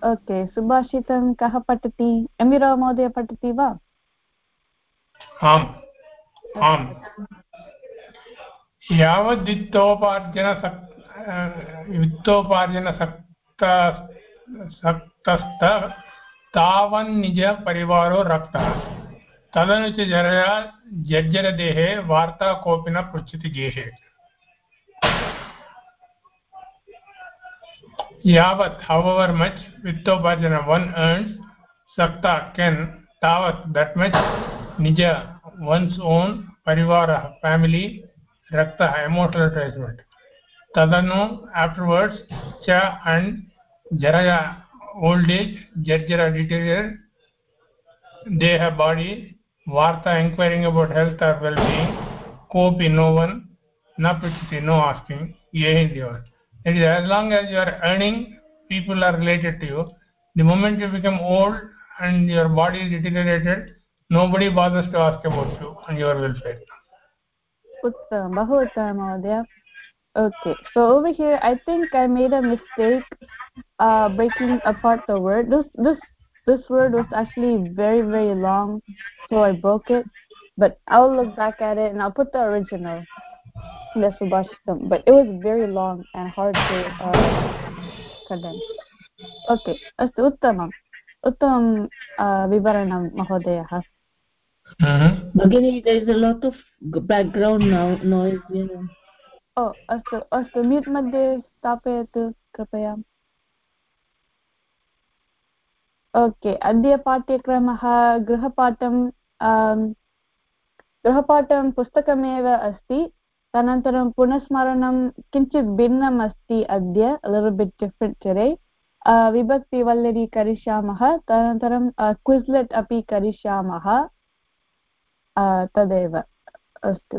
Okay सुभाषितं कः पठति M Rao महोदय पठति वा आम् आम् वित्तोपार्जनसक्तस्त तावन्निजपरिवारो रक्तः तदनु च जरया जर्जरदेहे वार्ता कोऽपि न पृच्छति गेहे यावत् however much वित्तोपार्जन one earns sakta can tavat that much nija one's own parivara family rakta emotional attachment tadanu afterwards cha and jaraya old age jarjara deteriorate deha body varta inquiring about health or well-being kopi no one na pachiti no asking yehi devan. It is as long as you are earning, people are related to you. The moment you become old and your body is deteriorated, nobody bothers to ask about you and your welfare. उत्तमं बहु उत्तमं महोदय okay so over here I think I made a mistake breaking apart the word this word was actually very long so I broke it but I'll look back at it and I'll put the original the subhashitam but it was very long and hard to condense okay अस्तु उत्तमम् उत्तमं विवरणं महोदयः Again, there is a lot of background noise. ओ अस्तु अस्तु mute मध्ये स्थापयतु कृपया ओके अद्य पाठ्यक्रमः गृहपाठं पुस्तकमेव अस्ति तदनन्तरं पुनस्मरणं किञ्चित् भिन्नम् अस्ति अद्य लिटल बिट डिफरेंट टुडे विभक्तिवल्लरी करिष्यामः तदनन्तरं क्विज्लेट् अपि करिष्यामः तदेव अस्तु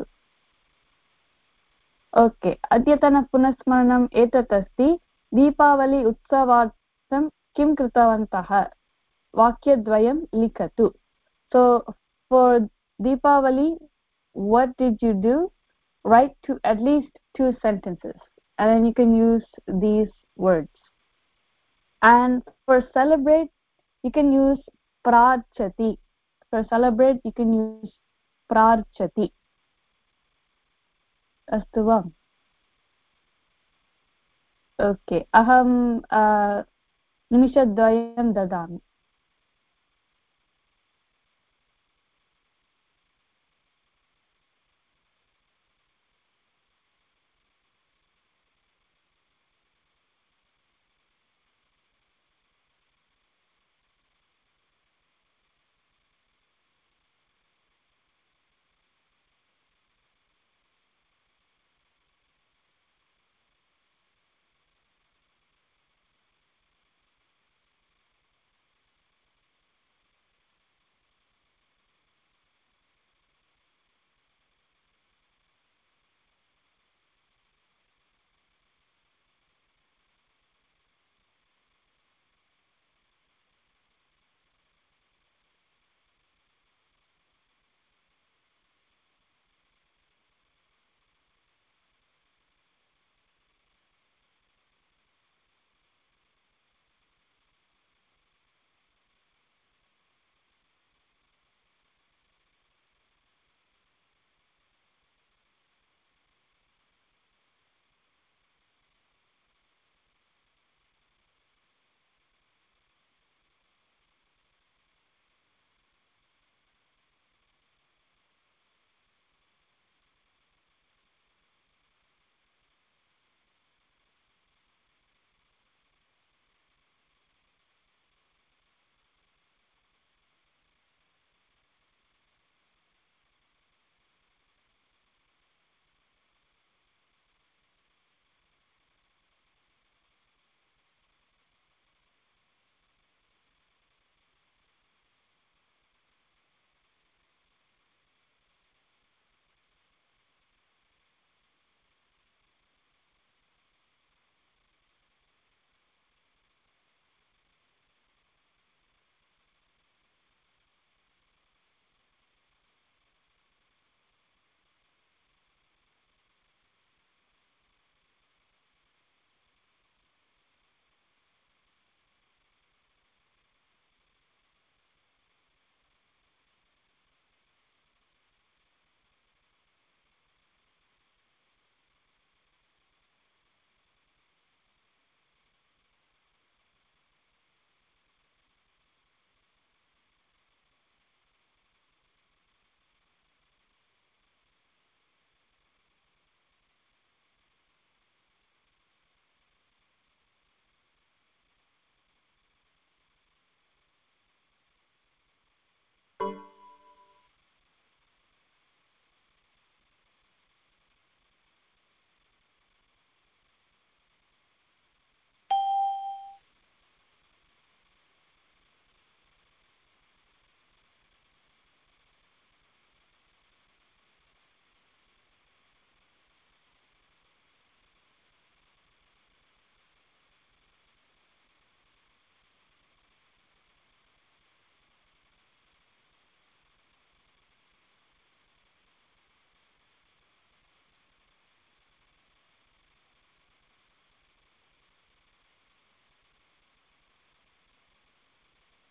ओके अद्यतन पुनस्मरणम् एतत् अस्ति दीपावली उत्सवार्थं किं कृतवन्तः वाक्यद्वयं लिखतु so for Deepavali what did you do write to at least 2 sentences and then you can use these words and for celebrate you can use prarchati for celebrate you can use prarchati अस्तु वा okay अहं निमिषद्वयं ददामि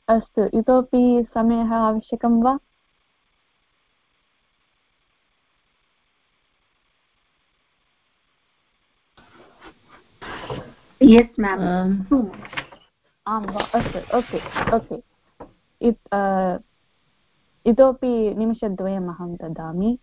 अस्तु इतोपि समयः आवश्यकं वा? Yes, ma'am. आम् वा अस्तु ओके ओके इतोपि निमिषद्वयम् अहं ददामि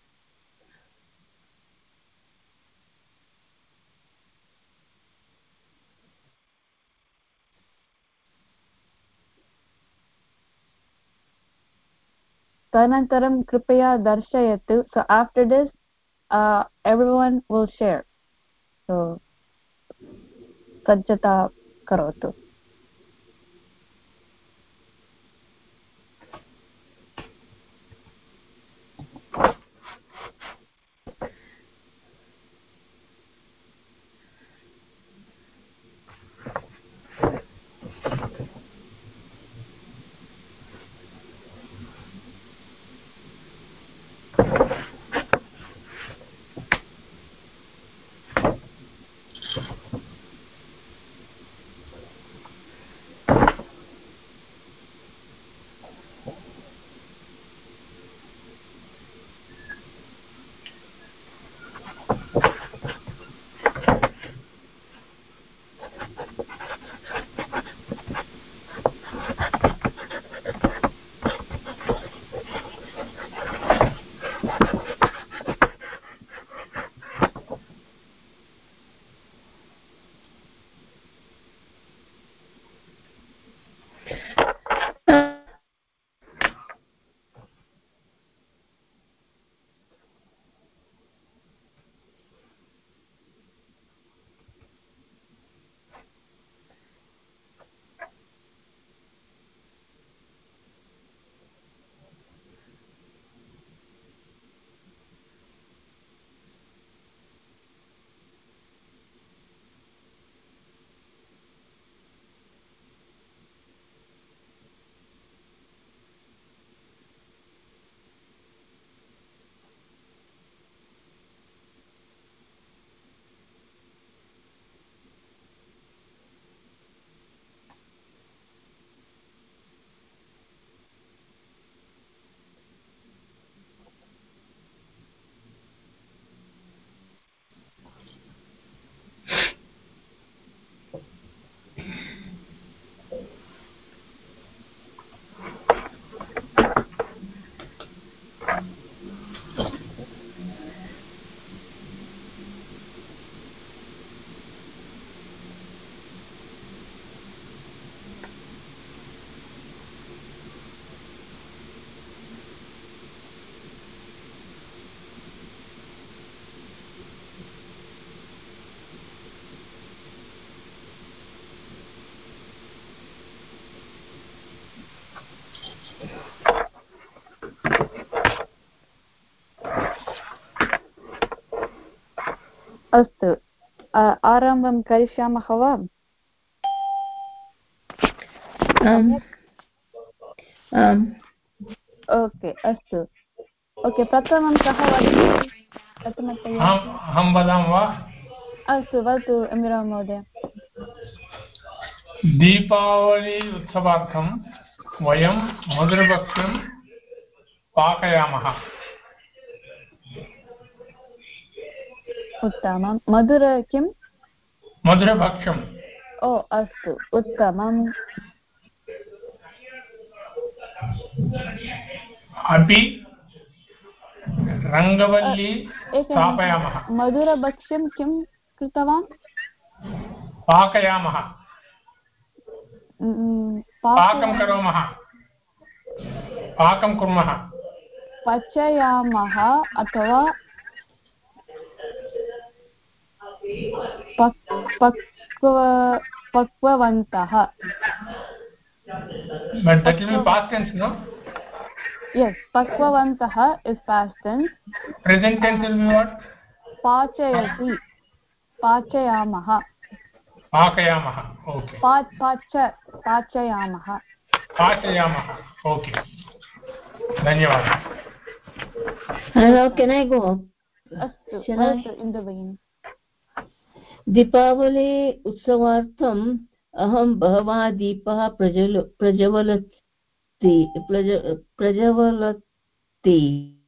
तदनन्तरं कृपया दर्शयतु so after this everyone will share so सज्जता करोतु अस्तु आरम्भं करिष्यामः वा ओके अस्तु ओके प्रथमं कः वदति प्रथमतया अहं वदामि वा अस्तु वदतु अमीरा महोदय दीपावली उत्सवार्थं वयं मधुरभक्ष्यं पाकयामः उत्तमं मधुर किं मधुरभक्ष्यम् ओ अस्तु उत्तमम् अपि रङ्गवल्ली स्थापयामः मधुरभक्ष्यं किं कृतवान् पाकयामः पाकं करोमः पाकं कुर्मः पचयामः अथवा पक्ववन्तः but that will be past tense no yes pakwavantah is past tense present tense will be what pachayati pachayamah पाकयामः ओके pachayamah पाचयामः ओके धन्यवादः Hello, can I go? अस्तु इन्दुभगिनी दीपावली उत्सवार्थम् अहं बहवः दीपाः प्रज्वलति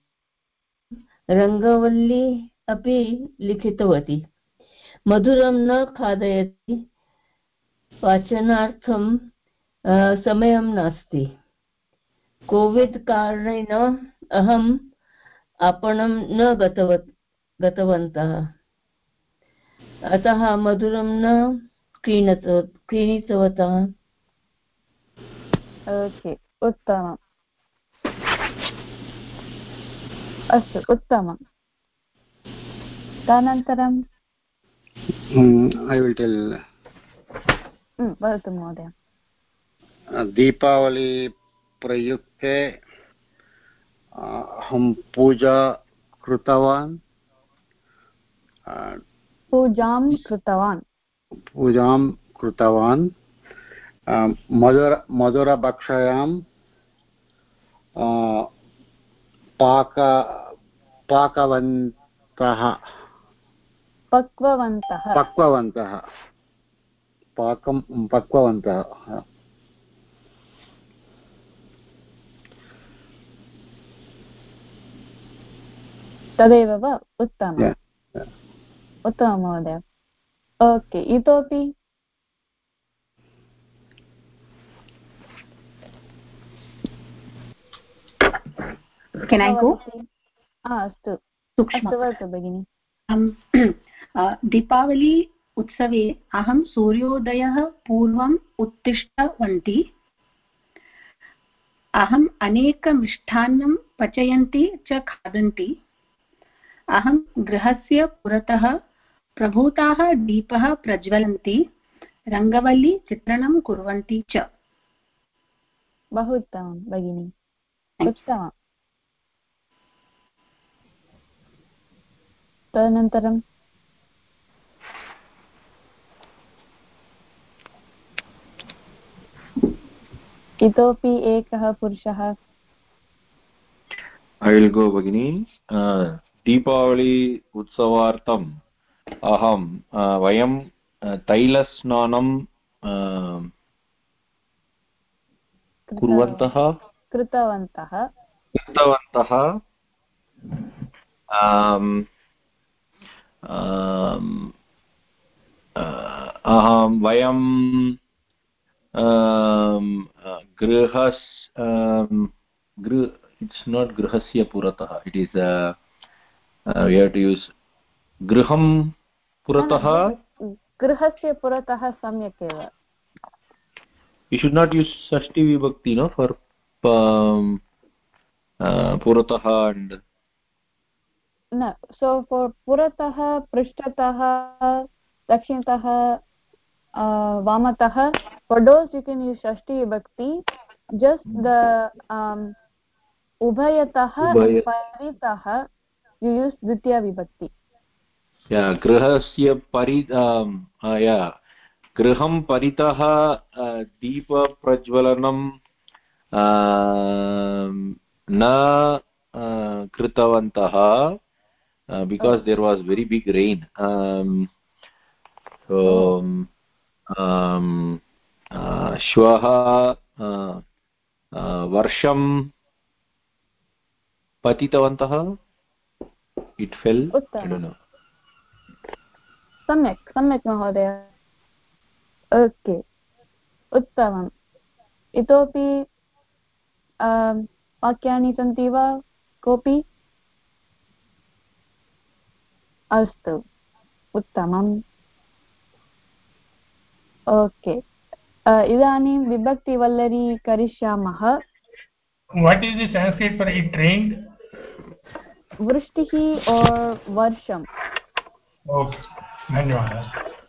रङ्गवल्ली अपि लिखितवती मधुरं न खादयति पाचनार्थं समयं नास्ति कोविड् कारणेन अहम् आपणं न गतवन्तः अतः मधुरं न क्रीणितवन्तः ओके उत्तमम् अस्तु उत्तमं तदनन्तरं I will tell वदतु महोदय दीपावली प्रयुक्ते अहं पूजां कृतवान् मधुरभक्षायां पक्ववन्तः तदेव वा उत्तमम् उत्तमं महोदय ओके इतोपि Can I go? अस्तु वदतु भगिनि दीपावली उत्सवे अहं सूर्योदयः पूर्वम् उत्तिष्ठवती अहम् अनेकमिष्टान्नं पचयन्ती च खादन्ति अहं गृहस्य पुरतः प्रभूताः दीपः प्रज्वलन्ति रङ्गवल्ली चित्रणं कुर्वन्ति च बहु उत्तमं भगिनि उत्तमम् तदनन्तरं इतोपि एकः पुरुषः I will go भगिनी दीपावली उत्सवार्थम् अहं वयं तैलस्नानं कृतवन्तः वयं it's not grihasya puratah it is we have to use griham puratah गृहस्य पुरतः सम्यक् एव you should not use shashti vibhakti no for puratah and no so for puratah पृष्ठतः दक्षिणतः vamatah for those you can use shashti vibhakti just the ubhayatah and paritah you use dvitiya vibhakti yeah grihasya griham paritah deepa prajwalanam na kritavantah because there was very big rain so श्वः वर्षं पतितवन्तः it fell I don't know सम्यक् महोदय okay उत्तमम् इतोपि वाक्यानि सन्ति वा कोऽपि अस्तु उत्तमम् ओके इदानीं विभक्तिवल्लरी करिष्यामः What is the Sanskrit for it rained? वृष्टिः or वर्षम् Okay, धन्यवादः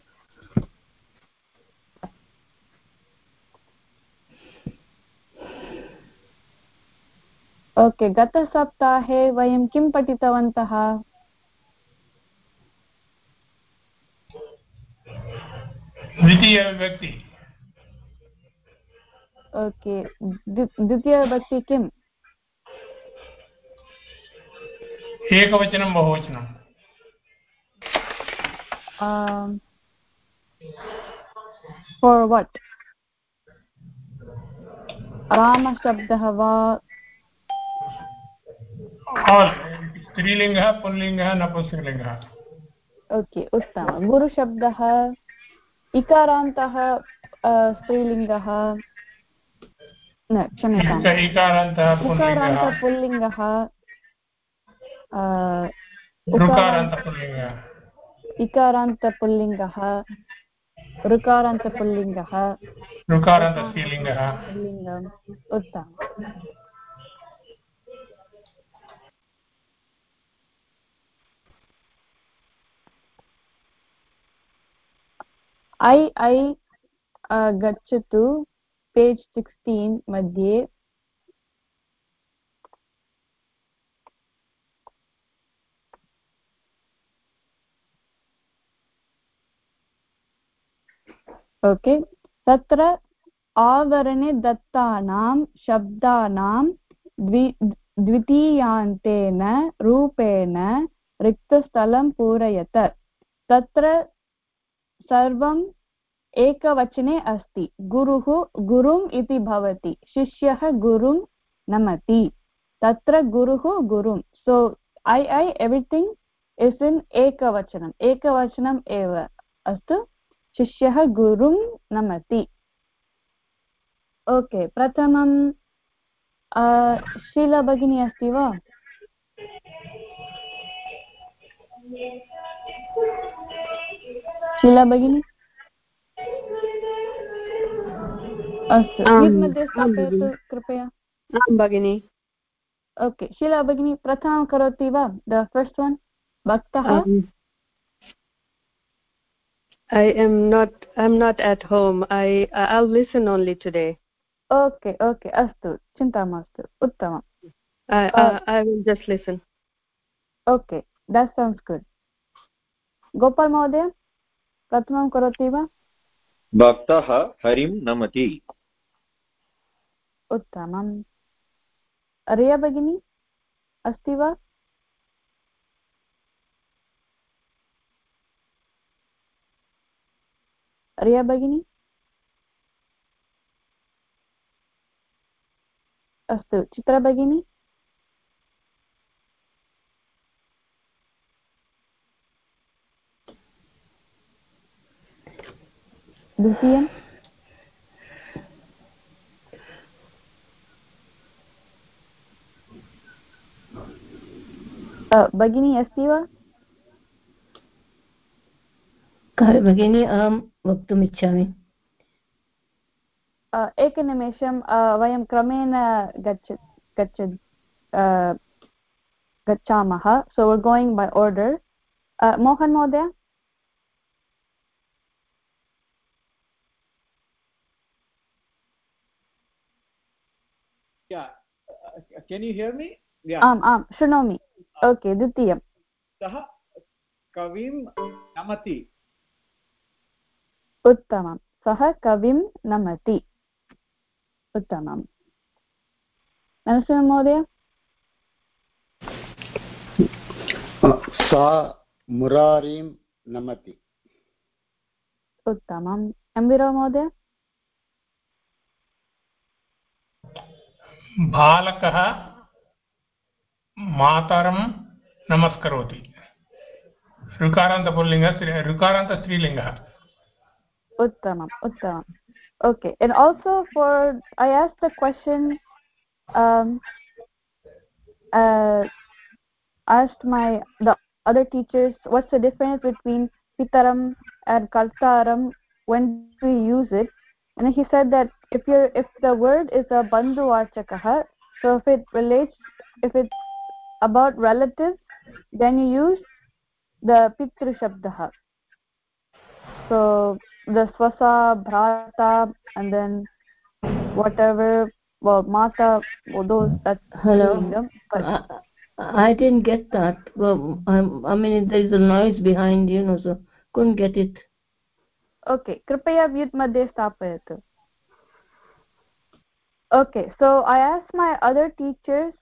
ओके गतसप्ताहे वयं किं पठितवन्तः द्वितीयविभक्ति ओके द्वितीयविभक्ति किम् एकवचनं बहुवचनं for what रामशब्दः वा all स्त्रीलिङ्गः पुल्लिङ्गः नपुंसकलिङ्गः ओके उत्तमं गुरुशब्दः इकारान्तः स्त्रीलिङ्गः न क्षम्यताम् इकारान्तः पुल्लिङ्गः ऋकारान्तपुल्लिङ्गः इकारान्तपुल्लिङ्गः ऋकारान्तपुल्लिङ्गः ऋकारान्तस्त्रीलिङ्गः पुल्लिङ्गम् उत्तमम् ऐ गच्छतु पेज् 16 मध्ये ओके तत्र आवरणे दत्तानां शब्दानां द्वितीयान्तेन रूपेण रिक्तस्थलं पूरयत तत्र सर्वम् एकवचने अस्ति गुरुः गुरुम् इति भवति शिष्यः गुरुं नमति तत्र गुरुः गुरुं so I everything is in एकवचनम् एव अस्तु शिष्यः गुरुं नमति ओके प्रथमं शीला भगिनी अस्ति वा शीला भगिनी अस्तु म्यूट् मध्ये स्थापयतु कृपया आं भगिनि ओके शीला भगिनी प्रथमं करोति वा द फस्ट् वन् भक्तः I'm not at home. I'll listen only today. Okay अस्तु चिन्ता मास्तु उत्तमम् I will just listen. Okay that sounds good Gopal महोदय प्रथमं करोति वा भक्तः हरिं नमति उत्तमम् रिया भगिनी अस्ति वा रिया भगिनी अस्तु चित्रा भगिनी द्वितीयं भगिनी अस्ति वा भगिनी अहं वक्तुमिच्छामि एकनिमेषं वयं क्रमेण गच्छामः सो we're going by order Mohan महोदय Can you hear me? आम् शृणोमि ओके द्वितीयं सः कविं नमति उत्तमं सः कविं नमति उत्तमं नरसिंह महोदय सा मुरारीं नमति उत्तमम् एम्बिराव् महोदय बालकः मातरं नमस्करोति ऋकारान्तस्त्रीलिङ्गः उत्तमम् okay and also for I asked the question asked the other teachers what's the difference between pitaram and kartaram when we use it and he said that if the word is a bandhu vachakah so if it's about relatives then you use the pitru shabdah so the swasa bhrata and then whatever mata those that hello I didn't get that I mean there is a noise behind so couldn't get it okay kripaya mute madhye sthapayatu okay so I asked my other teachers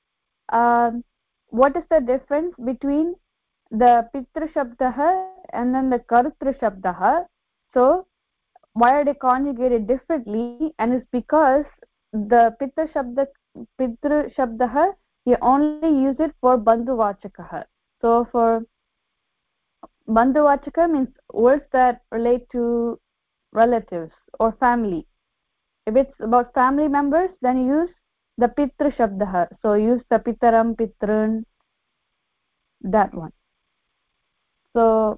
what is the difference between the pitru shabdah and then the kartru shabdah so why are they conjugated differently and it's because the Pitra Shabdah, you only use it for Bandhuvachakah. So for Bandhuvachaka means words that relate to relatives or family. If it's about family members, then you use the Pitra Shabdah. So use the Pitaram, Pitrun, that one. So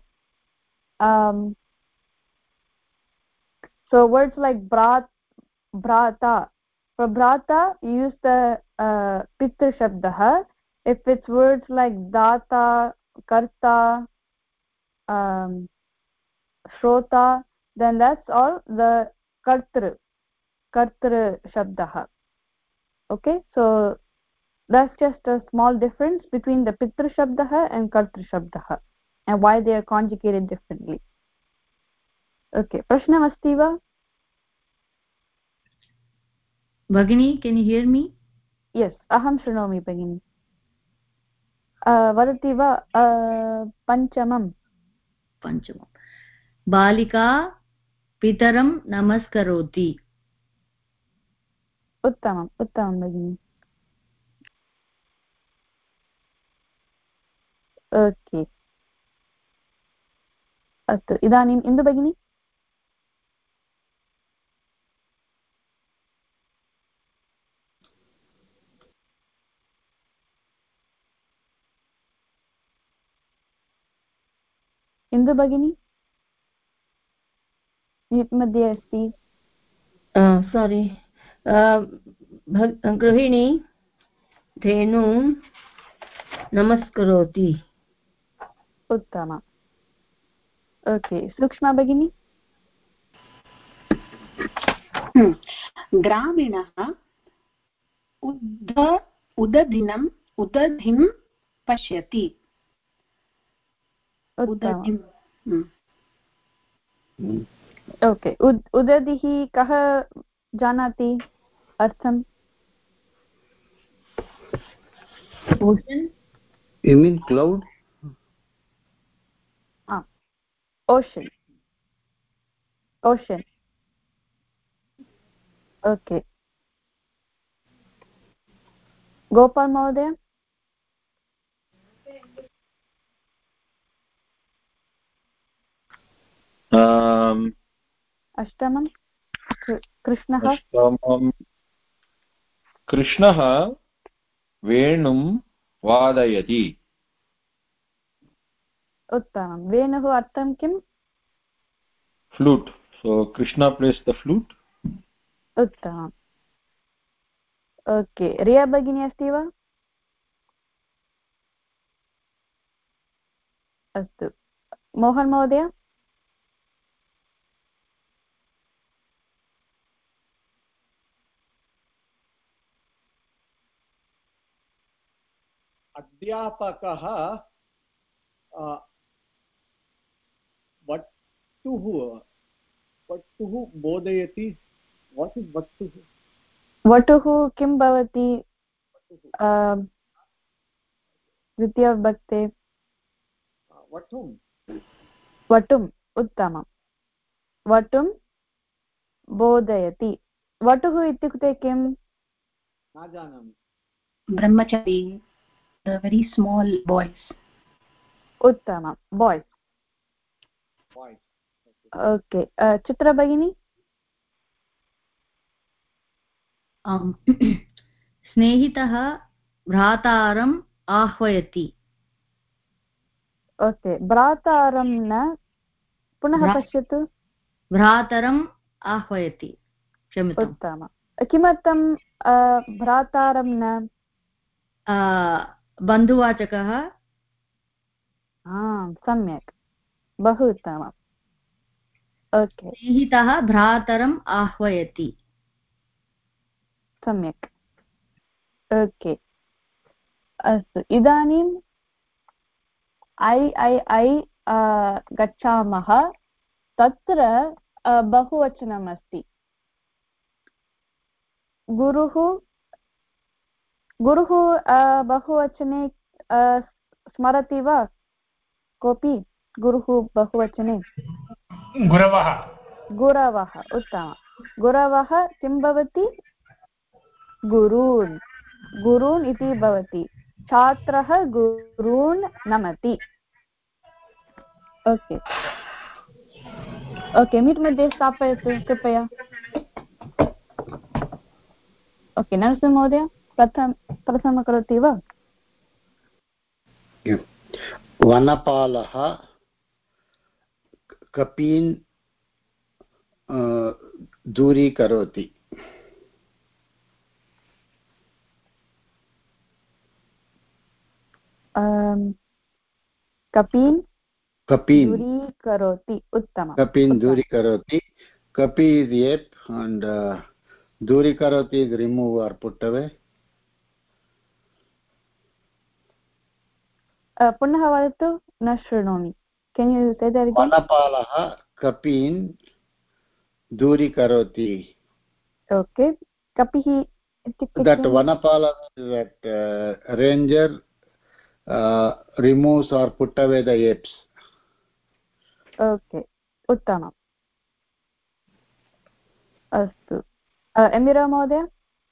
so words like Brata. For Brata, you use the Pitra Shabdah. If it's words like Data, Karta, Shrota, then that's all the Kartru Shabdah. Okay, so that's just a small difference between the Pitra Shabdah and Kartru Shabdah and why they are conjugated differently. Okay, Prashnam asti va? Bhagini, can you hear me? Yes, aham shrunomi bhagini. Vadati va panchamam. Balika pitaram namaskaroti. Uttamam bhagini. Okay. अस्तु इदानीम् इन्दु भगिनी. इन्दु भगिनी mute मध्ये अस्ति. Sorry. गृहिणी धेनुं नमस्करोति. उत्तमम्. Okay, सूक्ष्मा भगिनी. ग्रामीणः उदधिं पश्यति. ओके, उदधिः कः जानाति अर्थम्? Ocean? You mean cloud? Ocean. Okay. Gopal Mahodaya. अष्टमं कृष्णः वेणुं वादयति. उत्तमं. वेणुः अर्थं किम्? Flute. So Krishna plays the flute. उत्तमम्. ओके, रिया भगिनी अस्ति वा? अस्तु, मोहन महोदय. अध्यापकः वटुः बोधयति. What is वटुः? वटुः किं भवति द्वितीयविभक्ते? वटुम्. उत्तमं. वटुं बोधयति. वटुः इत्युक्ते किं? न जानामि. ब्रह्मचारी, the very small boys. उत्तमं. boys. ओके, चित्रा भगिनी. स्नेहितः भ्रातारम् आह्वयति. ओके, भ्रातारं न, पुनः पश्यतु. भ्रातरम् आह्वयति. क्षम्यताम्. उत्तमं. किमर्थं भ्रातारं न? बन्धुवाचकः. सम्यक्, बहु उत्तमम्. ओके, स्नेहितः भ्रातरम् आह्वयति. सम्यक्. ओके, अस्तु, इदानीं ऐ गच्छामः. तत्र बहुवचनम् अस्ति. गुरुः बहुवचने स्मरति वा कोऽपि? गुरुः बहुवचने गुरवः. उत्तमं. गुरवः किं भवति? गुरून् गुरून् इति भवति छात्रः गुरून् नमति ओके ओके मीट् मध्ये स्थापयतु कृपया ओके नरसिंहमहोदय प्रथम करोति वा वनपालः कपीन् दूरीकरोति कपीन् दूरीकरोति उत्तमं कपीन् दूरीकरोति कपी is ape and दूरीकरोति is remove or put away पुनः वदतु न शृणोमि can you say that again वनपालः कपीन् दूरीकरोति okay kapihi that vanapala that ranger removes or put away the apes okay उत्तमम् अस्तु एमिरा महोदय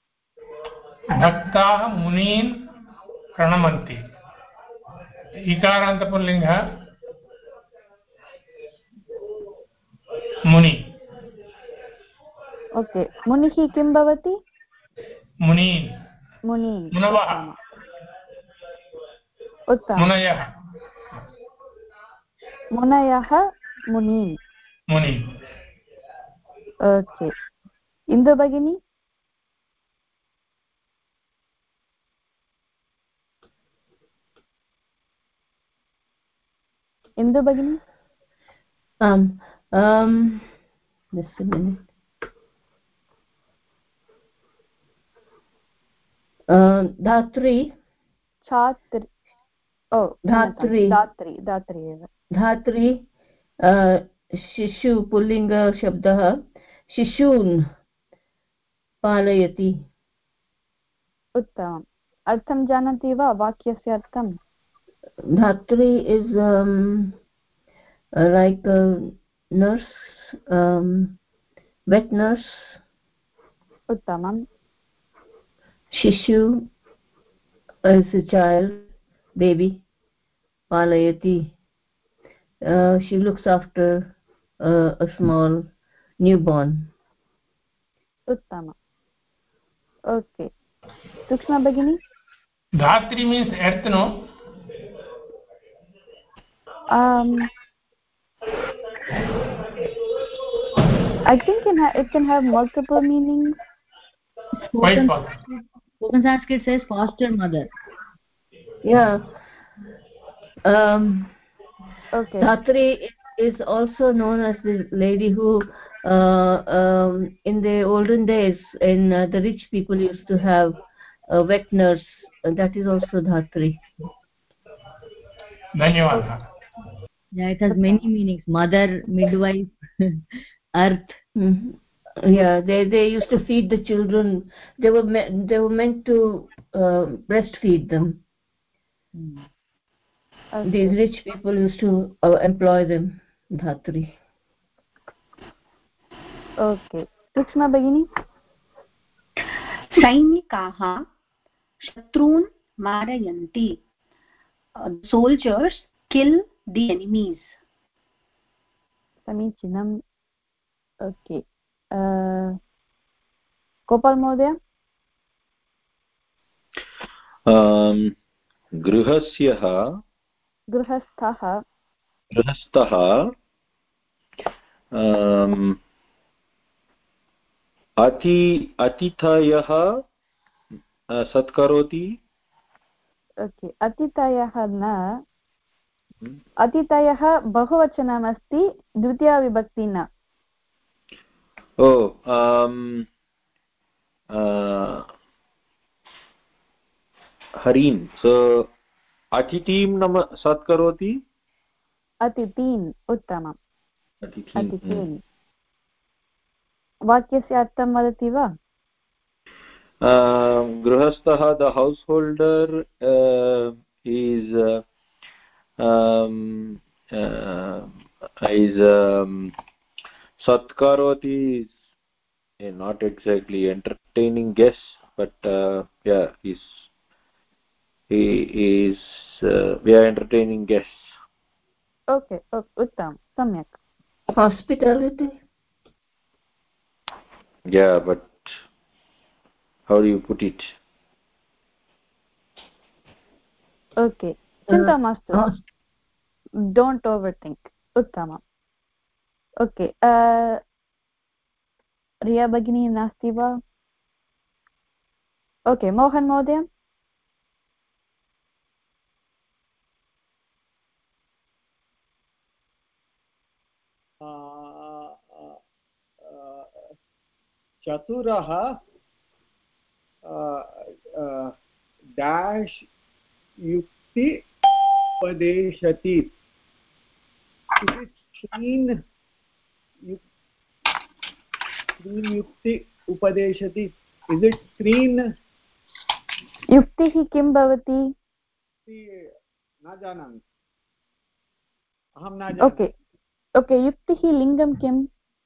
भक्ताः मुनीन् प्रणमन्ति इकारान्तपुल्लिङ्गः मुनि ओके मुनिः किं भवति मुनीन् मुनवः उत्तमं मुनयः मुनयः मुनीन् मुनि ओके इन्दु भगिनी इन्दु भगिनी just a minute धात्री छात्री ओ धात्री धात्री धात्री एव धात्री शिशु पुल्लिङ्ग शब्दः शिशून् पालयति उत्तमम् अर्थं जानाति वा वाक्यस्य अर्थं धात्री is like a nurse wet nurse उत्तमम् Shishu is a child, baby. Palayati. She looks after a small newborn. Uttama. Okay. Sushma Bhagini? Dhatri means earth, no? I think it can have multiple meanings. Spoken Sanskrit says foster mother. Yeah. Okay. Dhatri is also known as the lady who, in the olden days, the rich people used to have a wet nurse. That is also Dhatri. Dhanyawad. Yeah, it has many meanings. Mother, midwife, earth. Mm-hmm. Yeah, they used to feed the children. They were meant to breastfeed them. Okay. These rich people used to employ them. Dhatri. Okay. Sushma Bhagini? Sainikaah shatrun marayanti. Soldiers kill the enemies. Samichinam. Okay. Gopal Mohdaya? गृहस्थः अतिथयः सत्करोति okay अतिथयः न अतिथयः बहुवचनमस्ति द्वितीया विभक्ति न हरीन् सो अतिथिं नम सत्करोति अतिथीन् उत्तमम् अतिथीन् वाक्यस्य अर्थं वदति वा गृहस्थः the householder is satkaroti not exactly entertaining guests, but yeah, he is we are entertaining guests. Okay, uttam, samyak. Hospitality. Yeah, but how do you put it? Okay, chinta mastu. Don't overthink. Uttama. Okay, Riya Bhagini nasti va? Okay, Mohan Mohdaya. चतुरः dash yukti upadeshati. Is it screen yukti upadeshati? Is it screen? युक्तिः किं भवति? न जानामि, अहं न जानामि. Okay, युक्तिः लिङ्गं किम्?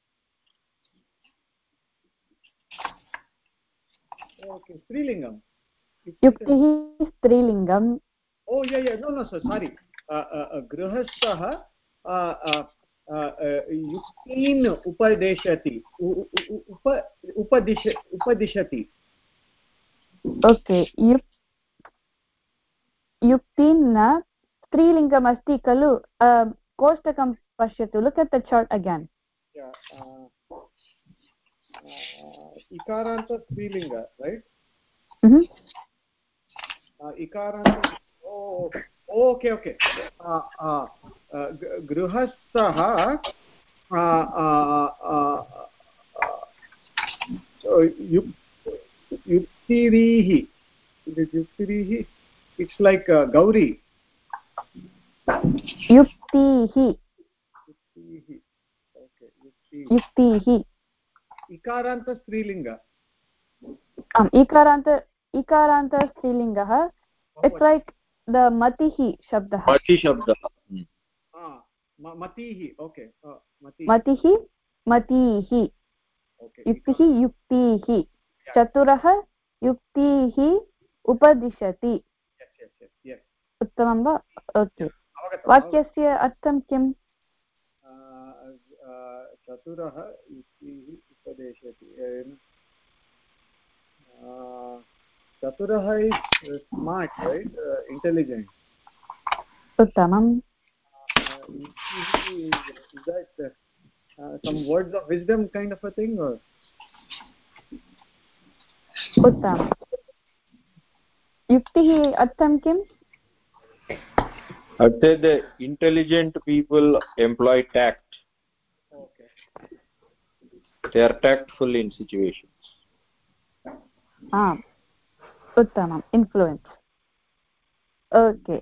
Okay, स्त्रीलिङ्गं. युक्तिः स्त्रीलिङ्गम्. Oh yeah, no sir, sorry. गृहस्थः युक्तीन् उपदिशति. उपदिशति. ओके, युक्तिन् न स्त्रीलिङ्गम् अस्ति खलु? कोष्टकं पश्यतु. Look at the chart again. Yeah, ikaranta स्त्रीलिङ्ग, right? इकारन्त. Oh, okay. गृहस्थः युक्तिरीः. युक्तिरीः. It's like Gauri. युक्तिः. Okay, युक्तिः. इकारान्त स्त्रीलिङ्ग. आम्, इकारान्त स्त्रीलिङ्गः. It's like the matihi shabdah. Mati shabdah. Matihi. Okay. Matihi. Okay. Yuktihi yuktihi. Chaturah yuktihi upadishati. Yes. उत्तमं वा? Okay. वाक्यस्य अर्थं किम्? चतुरः युक्तिः उपदिशति. Chaturah is smart, right? Intelligent. Uttamam. Is that some words of wisdom kind of a thing, or? Uttam. Yuktihi artham kim? I'd say the intelligent people employ tact. Okay. They are tactful in situations. Uttamam. Influence. Okay.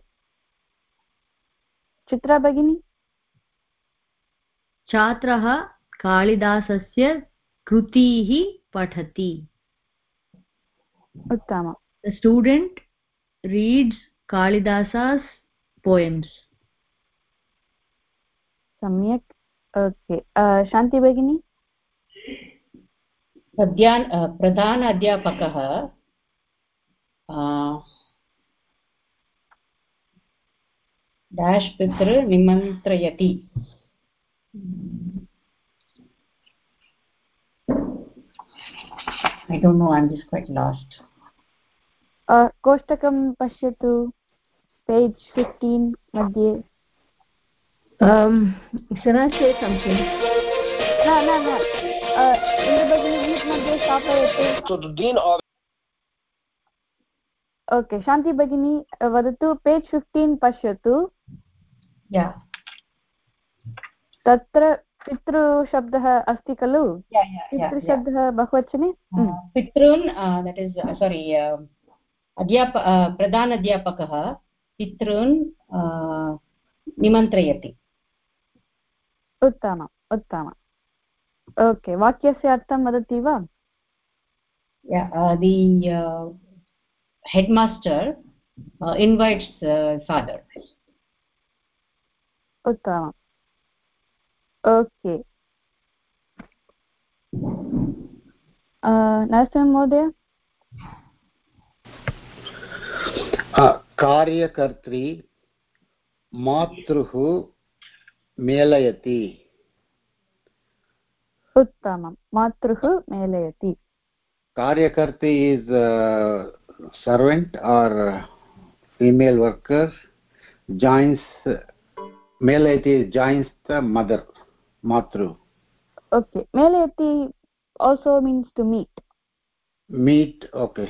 Chitra Bhagini? छात्रः कालिदासस्य कृतीः पठति. Uttama. The student reads Kalidasa's poems. Samyak. Okay. Shanti Bhagini? प्रधान अध्यापकः dash पितृ निमन्त्रयति. I don't know, I'm just quite lost. कोष्टकं पश्यतु. Page 15 मध्ये. Can I say something? No. Indu Bhagini mute मध्ये स्थापयतु. Okay, Shanti Bhagini वदतु. Page 15 पश्यतु. Yeah. तत्र पितृशब्दः अस्ति खलु? पितृशब्दः बहुवचने? पितॄन्, that is sorry, प्रधान अध्यापकः पितॄन् निमन्त्रयति. उत्तमम्. ओके, वाक्यस्य अर्थं वदति वा? The headmaster invites father. उत्तमम्. ओके. नरसिंह महोदय कार्यकर्त्री मातृः मेलयति उत्तमं मातृः मेलयति कार्यकर्त्री is servant or female worker joins melayati joins the mother matru. Okay, melayati also means to meet. Okay.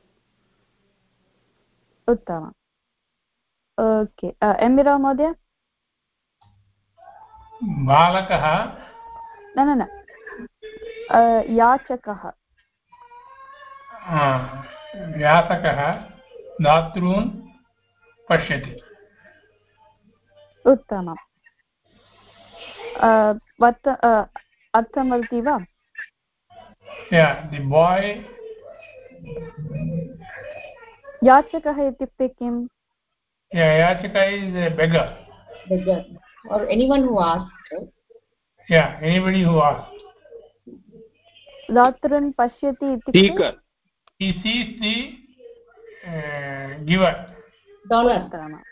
उत्तमम्. Okay, एम्बिरा महोदय बालकः न याचकः याचकः दातॄन् पश्यति. उत्तमम्. अर्थं वदति वा? The boy. याचकः इत्युक्ते किम्? Yachaka is a beggar. Beggar or anyone who asks. Right? Anybody who asks. दातॄन् पश्यति इत्युक्ते Seeker. He sees the giver. Donor.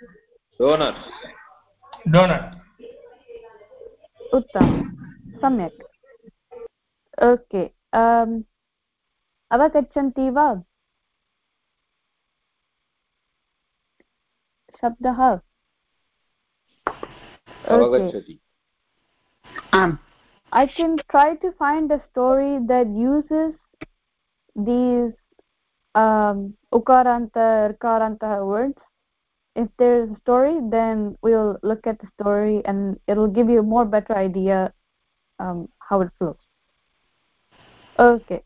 उत्तमं सम्यक्. ओके अवगच्छन्ति वा शब्दः? अवगच्छति. I can try to find a story that uses these ukaranta rkaranta words. If there is a story, then we'll look at the story and it'll give you a more better idea how it flows. Okay,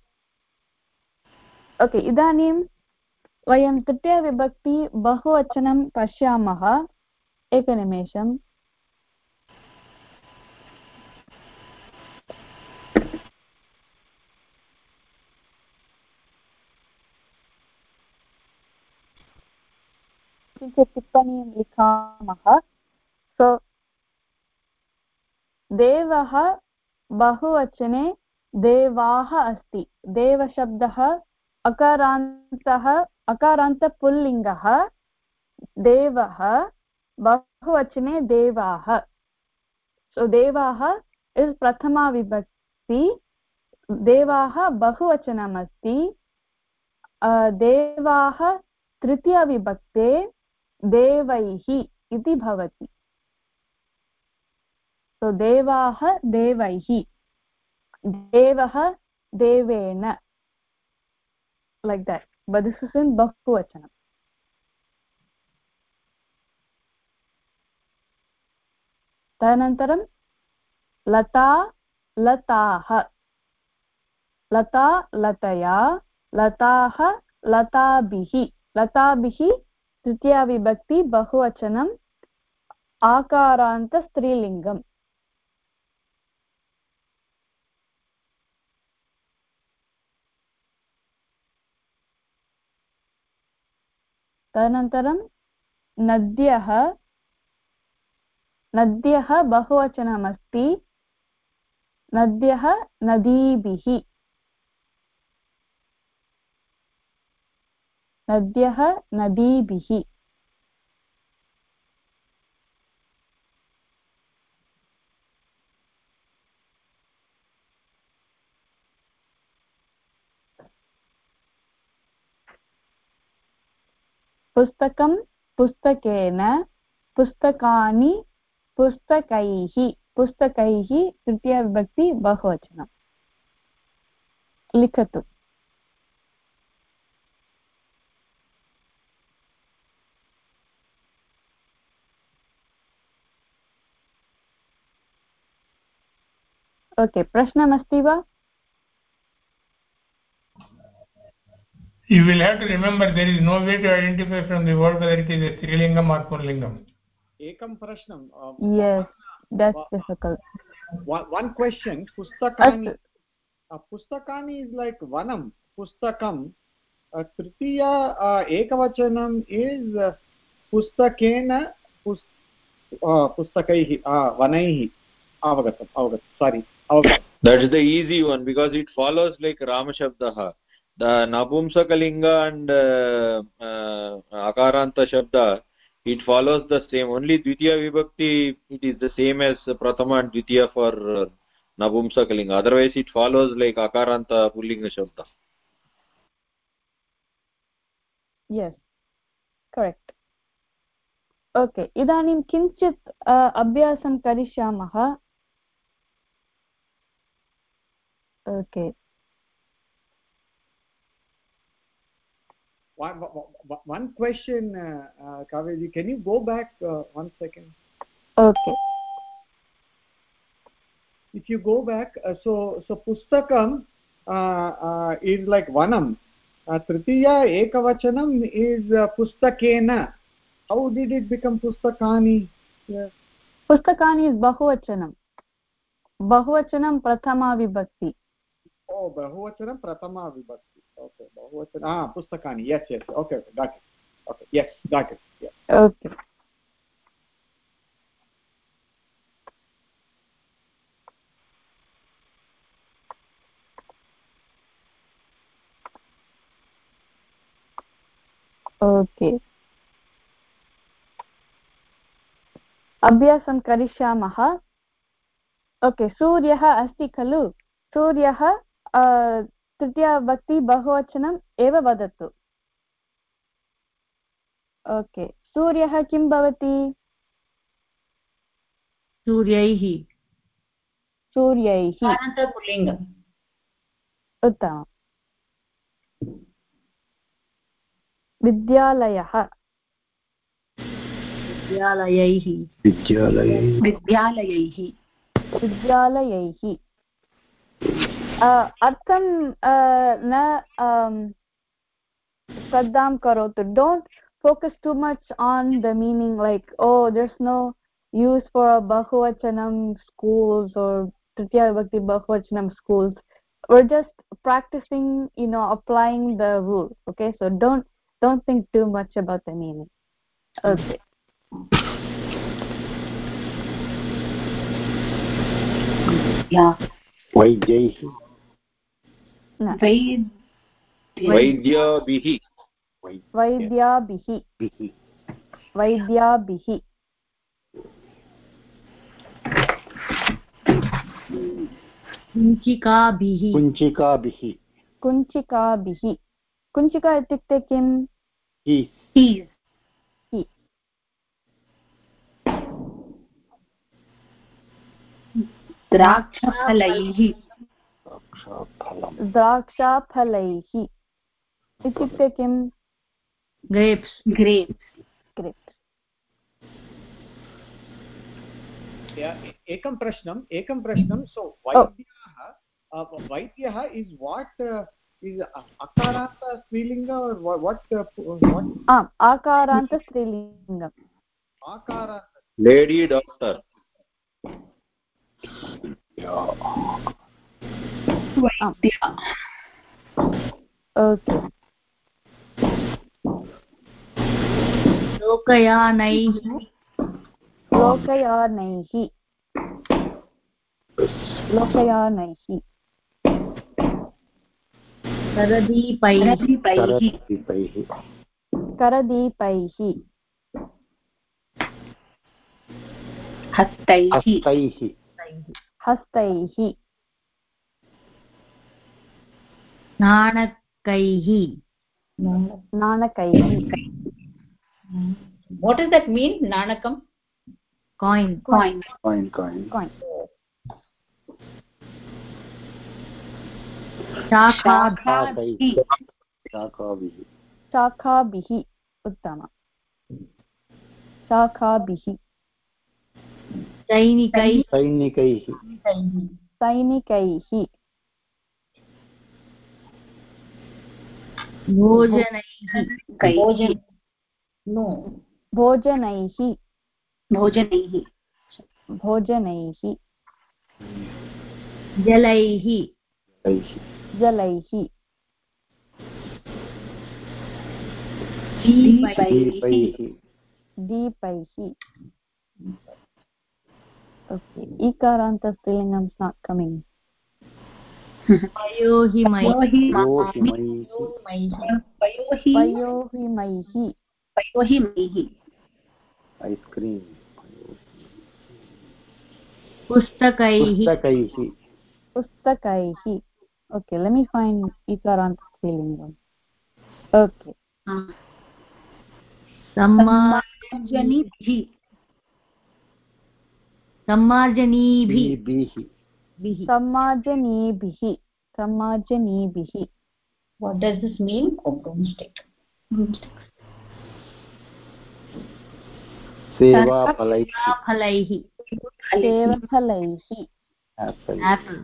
इदानीं वयं तृतीया विभक्ति बहुवचनं पश्यामः. एकनिमेषम्. किञ्चित् टिप्पणीं लिखामः. सो देवः बहुवचने देवाः अस्ति. देवशब्दः अकारान्तपुल्लिङ्गः. देवः बहुवचने देवाः. सो देवाः इस् प्रथमा विभक्ति. देवाः बहुवचनमस्ति. देवाः तृतीया विभक्ते देवैः इति भवति. सो देवाः देवैः, देवः Deven, like that, but this is in bahuvachanam. तदनन्तरं लता लताः, लता लतया, लताः लताभिः. लताभिः तृतीया विभक्ति बहुवचनम् आकारान्त स्त्रीलिङ्गम्. तदनन्तरं नद्यः, नद्यः बहुवचनमस्ति. नद्यः नदीभिः, नद्यः नदीभिः. पुस्तकं पुस्तकेन, पुस्तकानि पुस्तकैः. पुस्तकैः तृतीया विभक्ति बहुवचनं. लिखतु. ओके, प्रश्नमस्ति वा? You will have to remember there is no way to identify from the word whether it is a Strilingam or Purlingam. Ekam prashnam. Yes, that's difficult. One question. Pustakani. Pustakani is like vanam. Pustakam. Tritiya ekavachanam is pustakena pustakaihi vanaihi. Avagatam. Sorry. Avagatam. That is the easy one because it follows like Rama Shabdaha. the Napumsakalinga and Akaranta Shabda, it follows the same. Only Dvitiya Vibhakti, it is the same as Prathama and Dvitiya for Napumsakalinga. Otherwise, it follows like Akaranta Pullinga Shabda. Yes, correct. Okay, इदानीं किञ्चित् अभ्यासं करिष्यामः. Okay. One question, Kaveri, can you go back 1 second? Okay. If you go back, so pustakam is like vanam. Tritiya ekavachanam is pustakena. How did it become pustakani? Yeah. Pustakani is bahuvachanam. Bahuvachanam prathama vibhakti. Oh, bahuvachanam prathama vibhakti. Okay, bahuvachanam. Pustakani. Yes. Okay, got it. Okay, yes, got it. Yeah. Okay. Okay. अभ्यासं करिष्यामः. Okay, सूर्यः अस्ति खलु? सूर्यः तृतीयाविभक्ति बहुवचनम् एव वदतु. Okay, सूर्यः किं भवति? सूर्यैः. सूर्यैः. पुल्लिङ्गम्. उत्तमम्. विद्यालयः. विद्यालयैः. विद्यालयैः. विद्यालयैः. अर्थं न श्रद्धां करोतु. Don't focus too much on the meaning, like, oh, there's no use for a bahuvachanam schools or tritiya vibhakti bahuvachanam schools. We're just practicing, applying the rule. Okay, so don't think too much about the meaning. Okay. Yeah. Vaidyaih. Vaidyabihi. Vaidyabihi. Vaidyabihi. कुञ्चिकाभिः. Kunchikabihi. कुञ्चिकाभिः. कुञ्चिका इत्युक्ते किम्? Keys. द्राक्षफलैः. द्राक्षाफलैः इत्युक्ते किम्? ग्रेप्स्. ग्रेप्स्. एकं प्रश्नं. So vaidyaha is what? Is akaranta strilinga or what? Akaranta strilingam. Akaranta. Lady doctor. Okay. लोकयानैः. लोकयानैः. करदीपैः. करदीपैः. हस्तैः. नाणकैः. What does that mean? Nanakam? Coin. शाखाभिः. उत्तम. शाखाभिः. सैनिकैः. भोजनैः. जलैः. दीपैः. Okay, ikaranta strilingam is not coming. पयोहिमैः ice cream pustakaihi. Okay, let me find ikarant feeling. Okay. Sammarjanibihi. What does this mean? Oh, broomstick. Sevaphalaihi. Apple.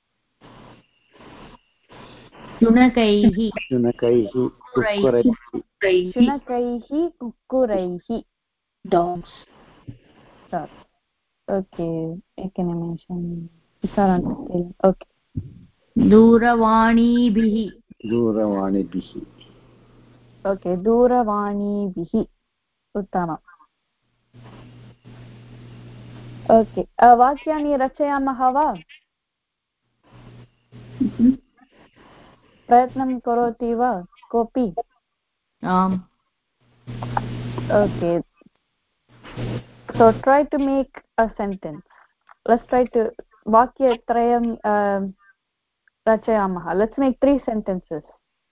Shunakaihi. Kukkuraihi. Dogs. Okay, I can mention ikarant feeling. Okay. Duravanibihi. Okay, दूरवाणीभिः. उत्तमम्. Okay, वाक्यानि रचयामः वा? प्रयत्नं करोति वा कोऽपि? आम्. Okay, so try to make a sentence. Let's try to vakyatrayam rachayamah. Let's make 3 sentences.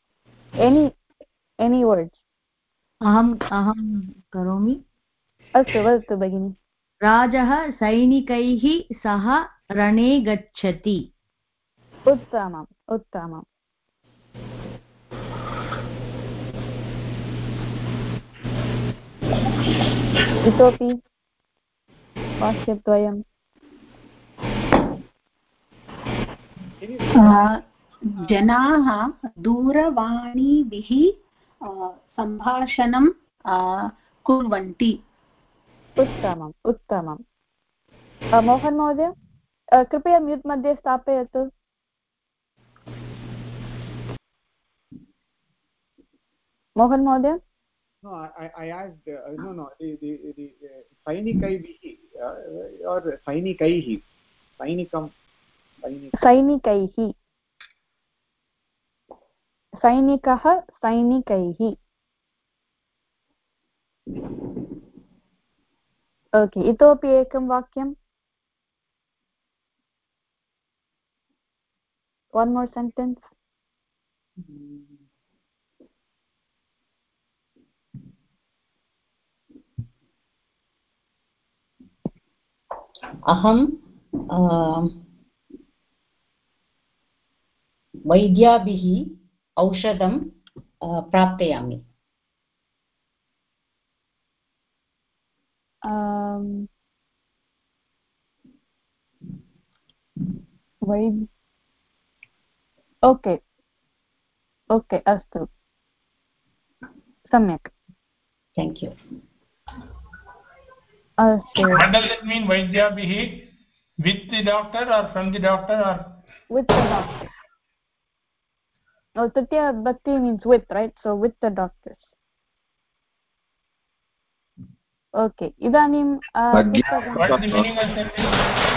Any words? अहं करोमि. अस्तु, वदतु भगिनि. राजः सैनिकैः सह रणे गच्छति. उत्तमम्. इतोपि वाक्यद्वयम्. जनाः दूरवाणीभिः सम्भाषणं कुर्वन्ति. उत्तमम्. मोहन महोदय, कृपया म्यूट् मध्ये स्थापयतु. मोहन महोदय. No, I asked. No. The Sainikaihi or Sainikaihi. Sainikam. Sainikaihi. Sainikah, Sainikaihi. Okay, इतोपि एकं वाक्यं. One more sentence. अहं वैद्याभिः औषधं प्राप्तयामि. Okay, अस्तु, सम्यक्. Thank you. What does it mean, Vaidyabhihi? With the doctor or from the doctor or? With the doctor. No, Tatya Bhakti means with, right? So with the doctors. Okay. Idanim. What is the meaning of sentence?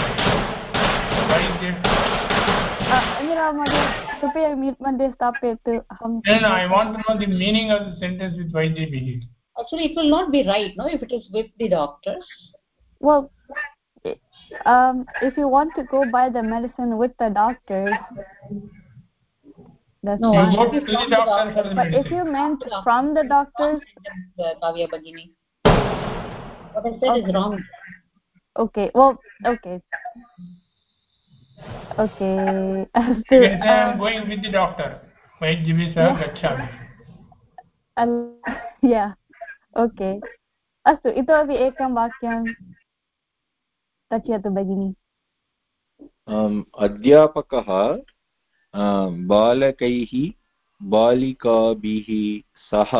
Anira Madhya, कृपया mute मध्ये स्थापयतु. No, I want to know the meaning of the sentence with Vaidyabhihi. Actually, it will not be right, no, if it is with the doctors. Well, if you want to go buy the medicine with the doctors, that's no, fine. Go to the doctor for the but medicine. if you meant from the doctors, Kavya Bhagini, what I said is wrong. Okay, well, okay. You can say I'm going with the doctor. Yeah. Okay. अस्तु, इतोपि एकं वाक्यं रचयतु भगिनि. अध्यापकः बालकैः बालिकाभिः सह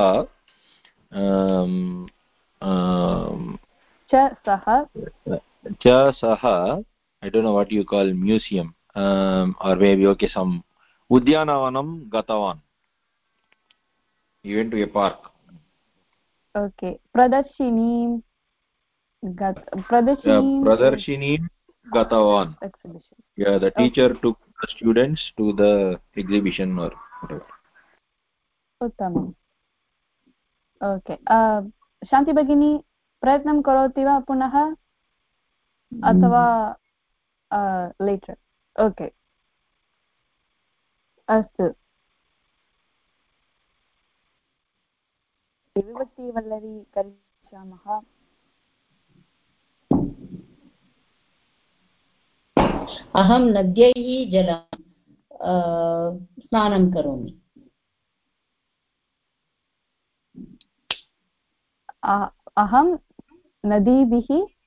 I don't know what you call museum or maybe okay some Udyanavanam gatavan. He went to a park. Okay. Pradarshini gatavan. Exhibition. Yeah, the teacher took the students to the exhibition or whatever. उत्तमम् okay Shanti भगिनी प्रयत्नं करोति वा पुनः अथवा letter okay अस्तु विभक्तिवल्लरी करिष्यामः अहं नद्यैः जलं स्नानं करोमि अहं नदीभिः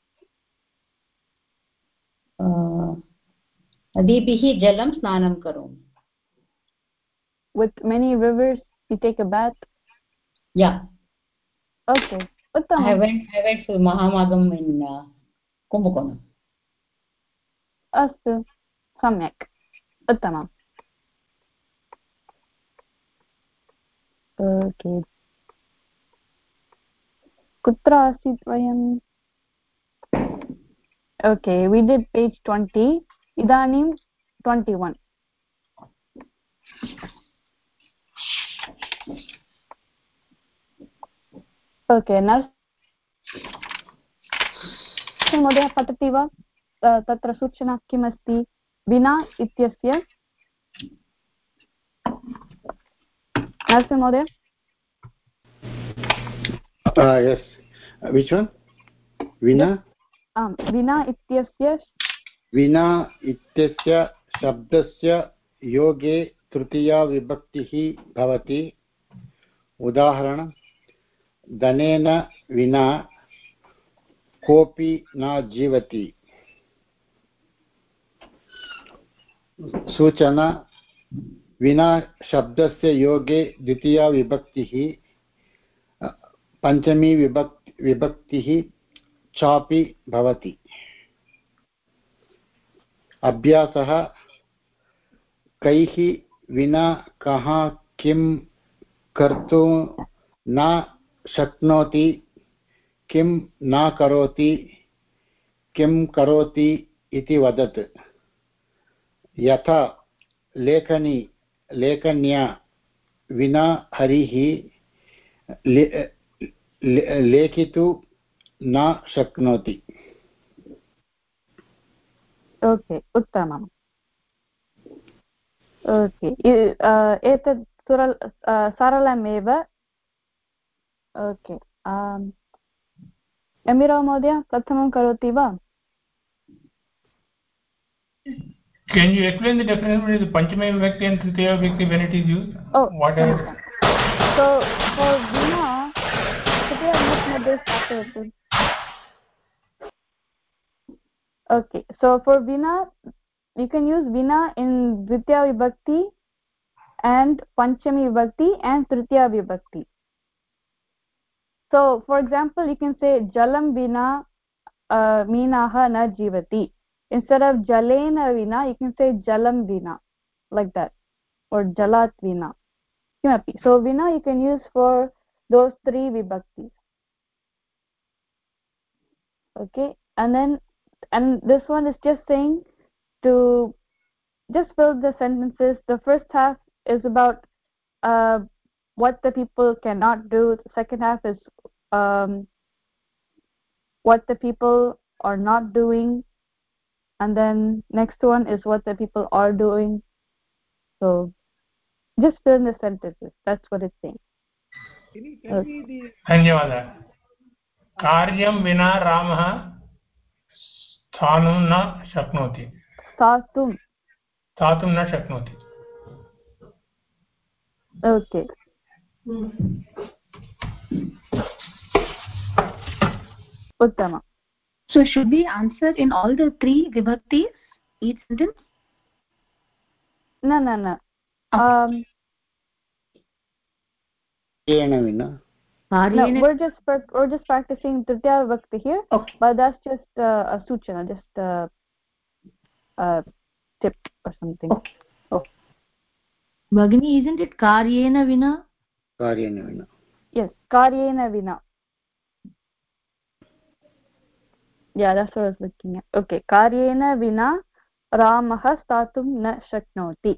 जलं स्नानं करोमि with many rivers you take a bath yeah okay uttamam I went to Mahamagam in Kumbakonam अस्तु सम्यक् उत्तमम् ओके कुत्र आसीत् वयम् ओके we did page 20 इदानीं 21 ओके नर्स् महोदय पठति वा तत्र सूचना किमस्ति विना इत्यस्य नर्स् महोदय yes which one vina विना इत्यस्य शब्दस्य योगे तृतीया विभक्तिः भवति उदाहरणं धनेन विना कोऽपि न जीवति सूचना विना शब्दस्य योगे द्वितीया विभक्तिः पञ्चमी विभक्तिः चापि भवति अभ्यासः कैः विना कः किं कर्तुं न शक्नोति किं न करोति किं करोति इति वदत् यथा लेखन्या विना हरिः लेखितुं न शक्नोति ओके उत्तमम् ओके एतत् सरलमेव ओके अमीरा महोदय प्रथमं करोति वा Can you explain the difference between the Panchama Vibhakti and Tritiya Vibhakti when it is used? Oh, what are so for Vina, okay, so for Vina, you can use Vina in Dvitiya Vibhakti and Panchami Vibhakti and Tritiya Vibhakti. So for example, you can say Jalam Vina Meenaha na Jivati. Instead of Jalena Vina, you can say Jalam Vina, like that, or Jalat Vina. So Vina you can use for those three vibhaktis. Okay, and this one is just saying to just fill the sentences. The first half is about what the people cannot do. The second half is what the people are not doing, and then next one is what the people are doing. So just fill in the sentences. That's what it's saying. Can you tell me the धन्यवादः कार्यं विना रामः स्थातुं न शक्नोति स्थातुं न शक्नोति okay uttama so should we answer in all the three vibhaktis each sentence no No, we're just practicing Tritiya Vibhakti here, okay. But that's just a suchana, just a tip or something. Okay. Bhagini, isn't it Karyena Vina? Karyena Vina. Yes, Karyena Vina. Yeah, that's what I was looking at. Okay, Karyena Vina रामः स्थातुं न शक्नोति.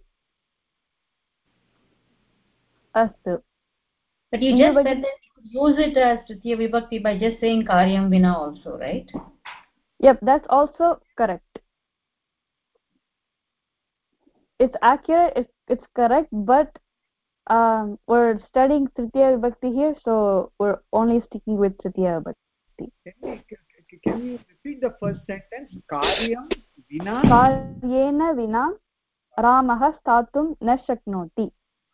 अस्तु. But you just said that you could use it as Tritiya Vibhakti by just saying Karyam Vina also, right? Yep, that's also correct. It's accurate, it's correct, but we're studying Tritiya Vibhakti here, so we're only sticking with Tritiya Vibhakti. Can you repeat the first sentence? Karyam vina. Karyena vina Ramah statum na shaknoti.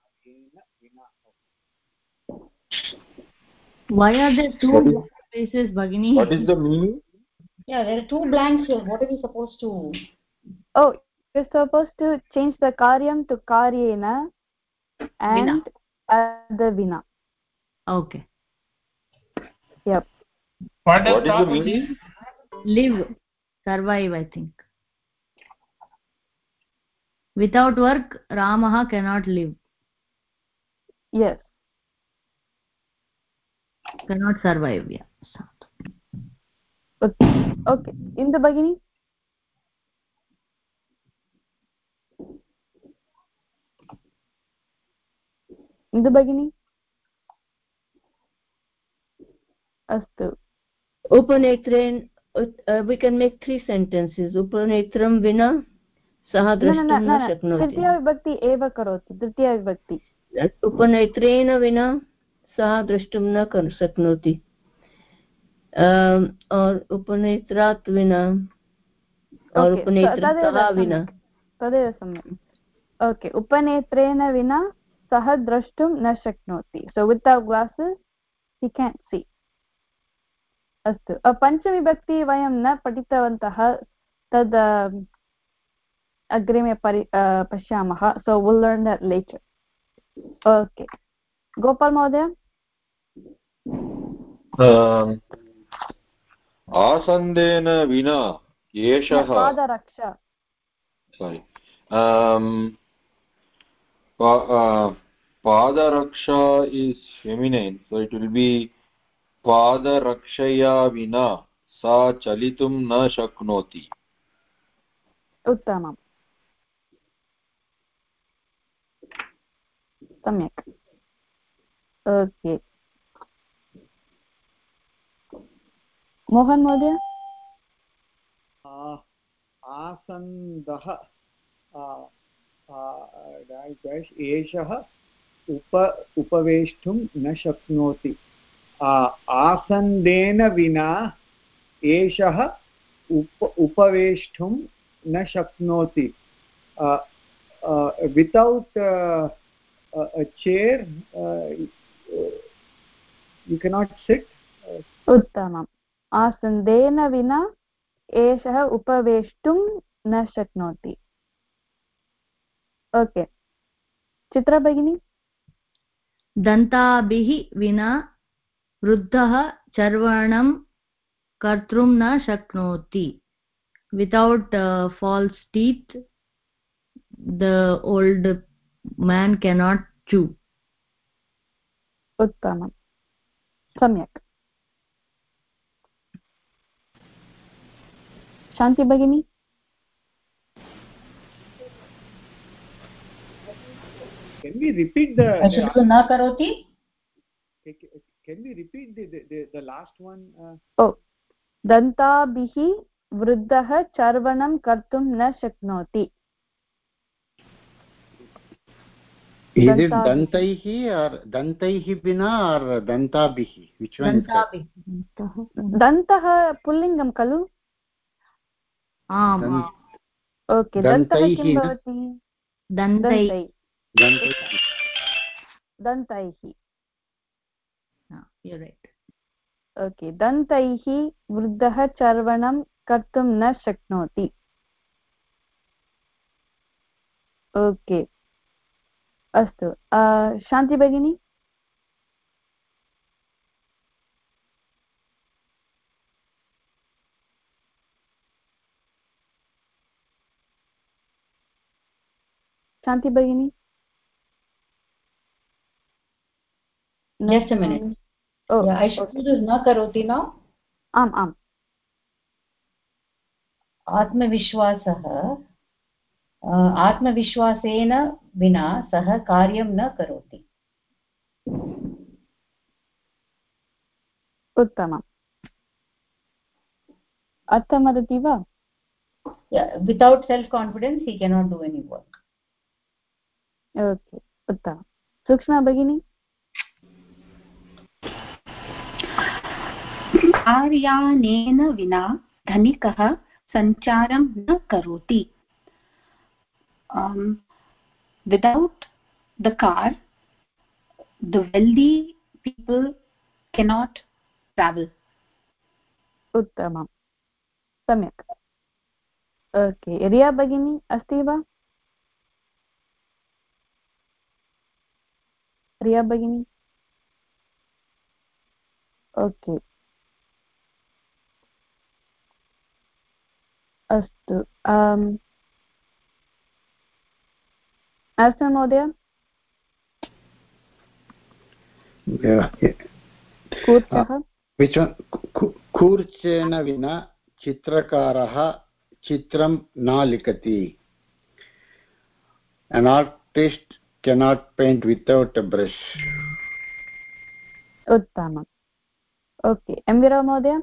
Why are there two spaces, Bhagini? What is the meaning? Yeah, there are two blanks here. What are we supposed to? Oh, you're supposed to change the karyam to karyena and other vina. Okay. Yep. What is the meaning? Live, survive, I think. Without work, Ramaha cannot live. Yes. Cannot survive, yeah. Okay. Okay. In the beginning? In the beginning? Astu. Upanetren, we can make 3 sentences. Upanetram vina saha drashtum na shaknoti. Tritiya vibhakti eva karoti. Tritiya vibhakti. Upanetrena vina saha drashtum na shaknoti. और उपनेत्रात् विना और उपनेत्रं सह विना. तदेव सम्यक्. Okay. Upanetrena vina saha drashtum na shaknoti. So without glasses he can't see. अस्तु. पञ्चविभक्ति वयं न पठितवन्तः, तद् अग्रिमे पश्यामः. So we'll learn that later. Okay. Gopal Mahodaya. आसन्देन विना एषः पादरक्षा. Sorry. Padaraksha is feminine, so it will be Padarakshaya vina sa chalitum na shaknoti. उत्तमम्. सम्यक्. ओके. मोहन महोदय. आसन्दः एषः उपवेष्टुं न शक्नोति. आसन्देन विना एषः उपवेष्टुं न शक्नोति. Without a chair you cannot sit. उत्तमम्. आसन्देन विना एषः उपवेष्टुं न शक्नोति. ओके. चित्रा भगिनी. दन्ताभिः विना वृद्धः चर्वणं कर्तुं न शक्नोति. Without false teeth the old man cannot chew. उत्तमम्. सम्यक्. शान्ति भगिनी. Can we repeat the na karoti? Can we repeat the last one? Oh, dantabhihi vruddhah charvanam kartum na shaknoti. Is it dantaihi or dantaihi vina or dantabhihi? Which one is that? Dantah pullingam kalu. Okay. Dantah kim bhavati? Dantaihi. You're right. Okay. Dantaihi vruddhah charvanam kartum na shaknoti. Okay. अस्तु. शान्ति भगिनी. शान्ति भगिनी. Just a minute. Oh, yeah, I should do this na karoti now. आम्. आत्मविश्वासः आत्मविश्वासेन विना सः कार्यं न करोति. उत्तमम्. अर्थं वदति वा? Without self confidence he cannot do any work. Okay, उत्तमं. सूक्ष्मा भगिनी? कार्यानेन विना धनिकः सञ्चारं न करोति. Without the car, the wealthy people cannot travel. उत्तमं, सम्यक्. ओके, रिया भगिनी अस्ति वा? रिया भगिनी? ओके, अस्तु. अस्तु महोदय. कूर्चेन विना चित्रकारः चित्रं न लिखति. An artist cannot paint without a brush. उत्तमम्. ओके, एम्विरा महोदय.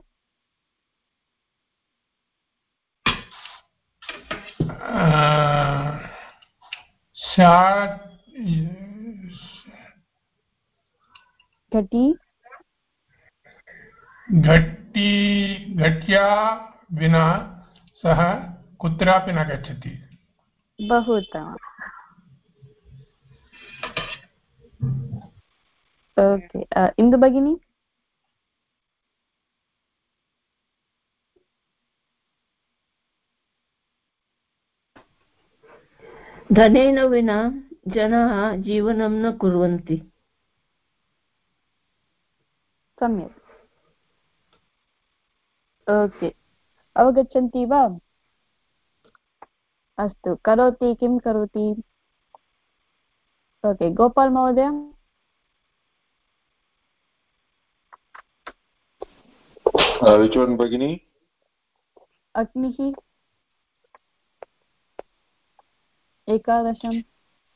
घट्या विना सः कुत्रापि न गच्छति. बहु उत्तमम्. ओके, इन्दु भगिनी. धनेन विना जनाः जीवनं न कुर्वन्ति. सम्यक्. ओके, अवगच्छन्ति वा? अस्तु, करोति किं करोति? ओके, गोपाल् महोदय. Which one भगिनी? अग्निः 11.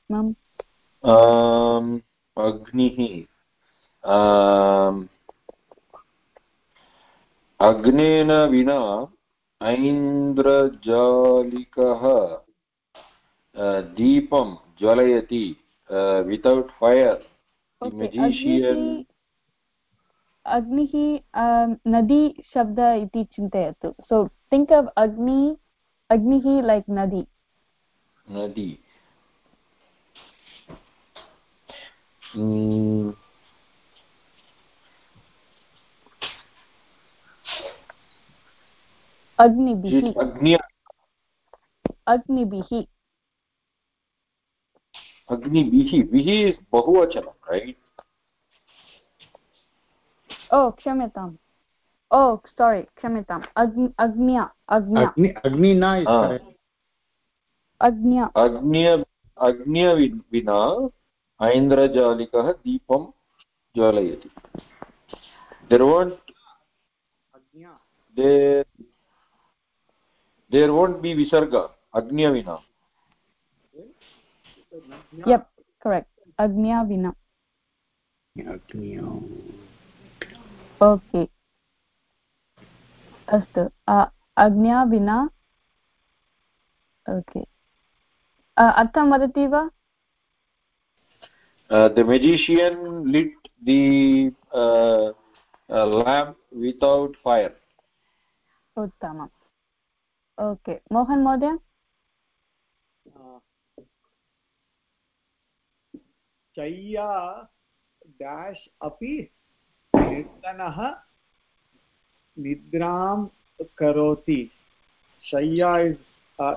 अग्निः अग्नेन विना ऐन्द्रजालिकः दीपं ज्वलयति. Without fire the magician. अग्निः नदी शब्द इति चिन्तयतु. So think of अग्निः like nadi. अग्निभिः विहि is बहुवचनं, right? Oh, क्षम्यताम्. Oh, sorry, क्षम्यताम्. अग्न्या अग्निना is correct. अग्न्य विना ऐन्द्रजालिकः दीपं ज्वालयति. There won't be visarga. Agnya vina. Yep, correct. Agnya vina. Okay. Astu. Agnya vina. Okay. Artham vadati va? The magician lit the lamp without fire. Uttama. Okay. Mohan Mohdaya? Chaya dash api nirtanah nidram karoti. Shaya is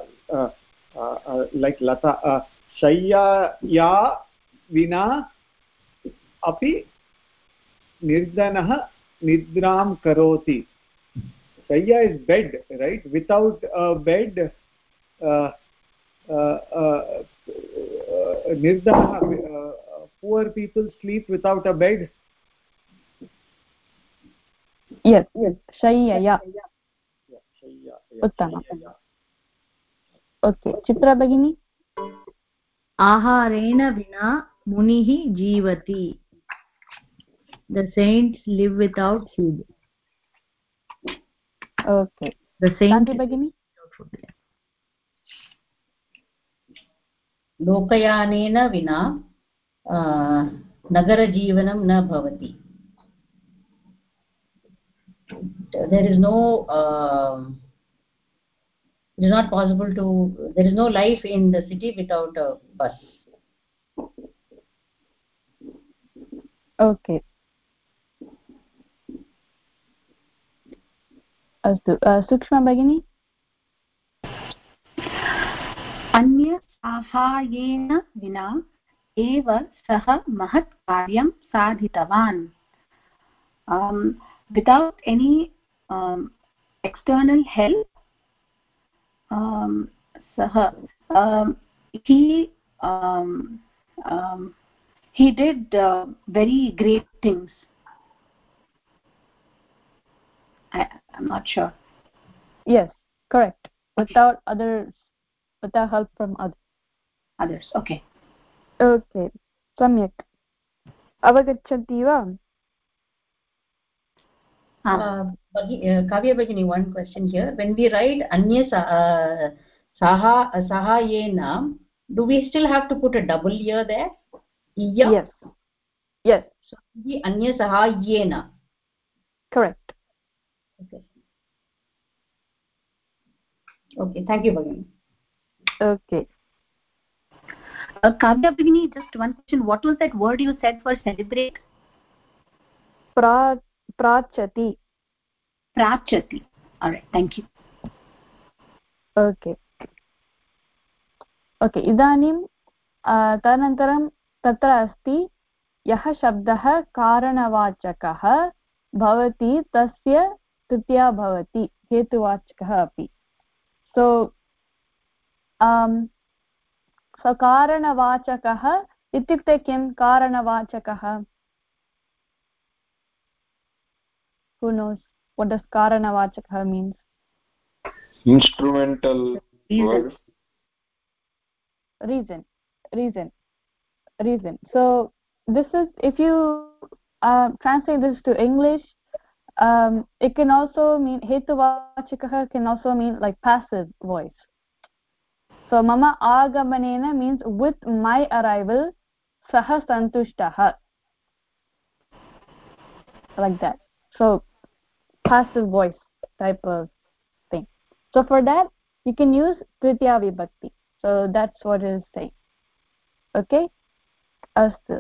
like lata. Shaya ya vina api nirdanah nidram karoti. Shaya is bed, right? Without a bed, nirdanah, poor people sleep without a bed. Yes. Shaya. Uttama. Okay Chitra भगिनी आहारेण विना मुनिः जीवति the saints live without food okay the saints भगिनी लोकयानेन विना नगरजीवनं न भवति there is no it is not possible to there is no life in the city without a bus okay अस्तु सूक्ष्मा भगिनी अन्य साहाय्येन विना एव सः महत् कार्यं साधितवान् without any external help he did very great things. I'm not sure. Yes, correct. Without others, without help from others. Okay. Okay. Samyak. Avagachanti va? Kavya Bhagini, one question here. When we write Anya Sahayena, do we still have to put a double ear there? Yeah. Yes. Yes. So the Anya Sahayena. Correct. Okay. Okay. Thank you, Bhagini. Okay. Kavya Bhagini, just one question. What was that word you said for celebrate? Prachati. Prachati. All right. Thank you. Okay. Okay. इदानीं तदनन्तरं तत्र अस्ति यः शब्दः कारणवाचकः भवति तस्य तृतीया भवति हेतुवाचकः अपि सो कारणवाचकः इत्युक्ते किं कारणवाचकः who knows what does karanavachakah means instrumental word reason so this is if you translate this to English it can also mean hetuvachakah can also mean like passive voice so mama agamanena means with my arrival sah santushtah like that so passive voice type of thing so for that you can use tritiya vibhakti so that's what it is saying okay astu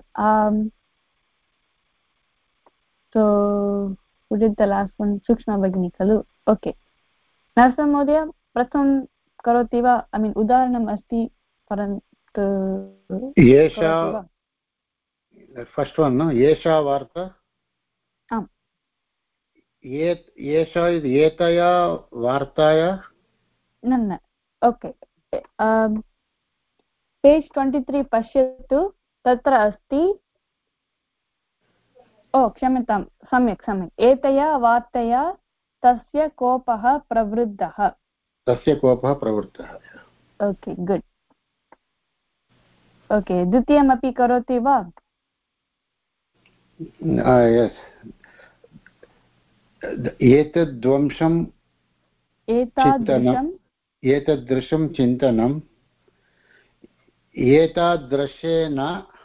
so who did the last one Sukshma Bhagini khalu okay Narsam Mohdaya pratham karoti va I mean udaharanam asti parantu yesha first one no yesha varta एषा is एतया वार्ताया न okay page 23 पश्यतु तत्र अस्ति ओ क्षम्यतां सम्यक् एतया वार्तया तस्य कोपः प्रवृद्धः ओके गुड् ओके द्वितीयमपि करोति वा यस् एतादृशं चिन्तनम् एतादृशेन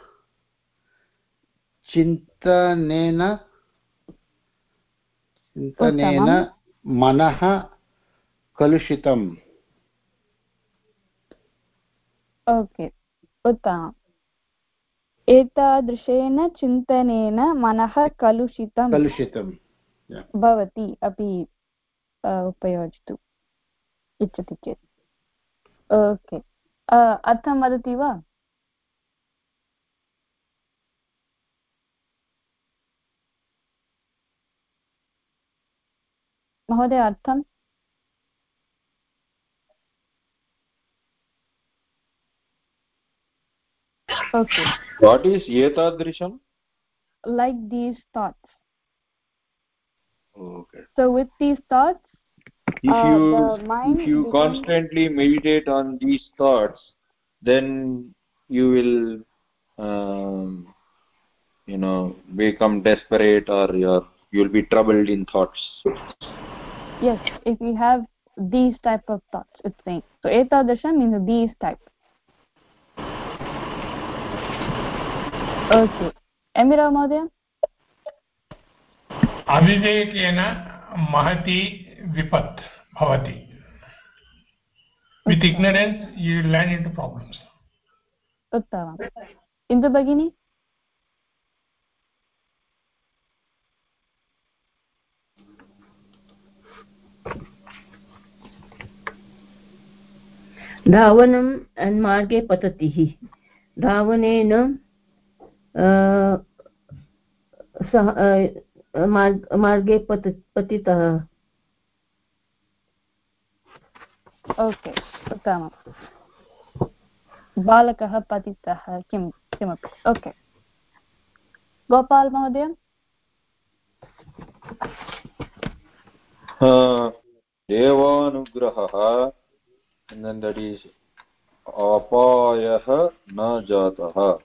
चिन्तनेन मनः कलुषितम् ओके उत्तमम् एतादृशेन चिन्तनेन मनः कलुषितं भवति अपि उपयोजतु इच्छति चेत् ओके अर्थं वदति वा महोदय अर्थं okay what is etadrisham like these thoughts okay so with these thoughts if you constantly meditate on these thoughts, then you will become desperate, or you'll be troubled in thoughts. Yes, if you have these type of thoughts, it's saying. So etadasha means these type. Okay. Emira Mahodaya? Avidekena mahati vipat bhavati. With ignorance, you will land into problems. Uttamam. Indu Bhagini? धावनम् and marge patatihi. धावनेन marge patitah. Okay, उत्तमम्. बालकः पतितः किमपि. Okay. Gopal महोदय? देवानुग्रहः, and then that is apayah na jatah.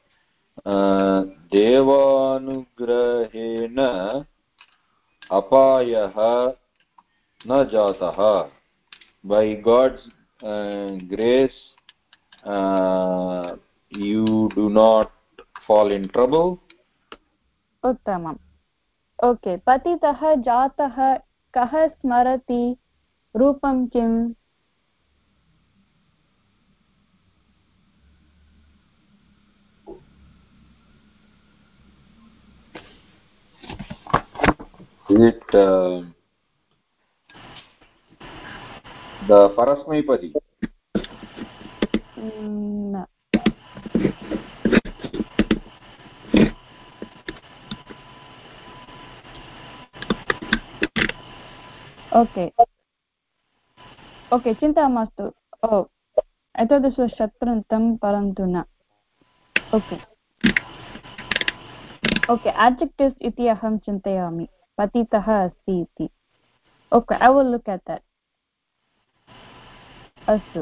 Devanugrahena apayah na jatah. By God's grace, you do not fall in trouble. उत्तमम्. Okay, पतितः जातः कः स्मरति रूपं किम्? Is it the Parasmaipadi? No. Okay. Okay, चिन्ता मास्तु. Oh, एतदृश शत्रन्तं परन्तु न. Okay. Okay, adjectives इति अहं चिन्तयामि. पतितः अस्ति इति. Okay, I will look at that. अस्तु.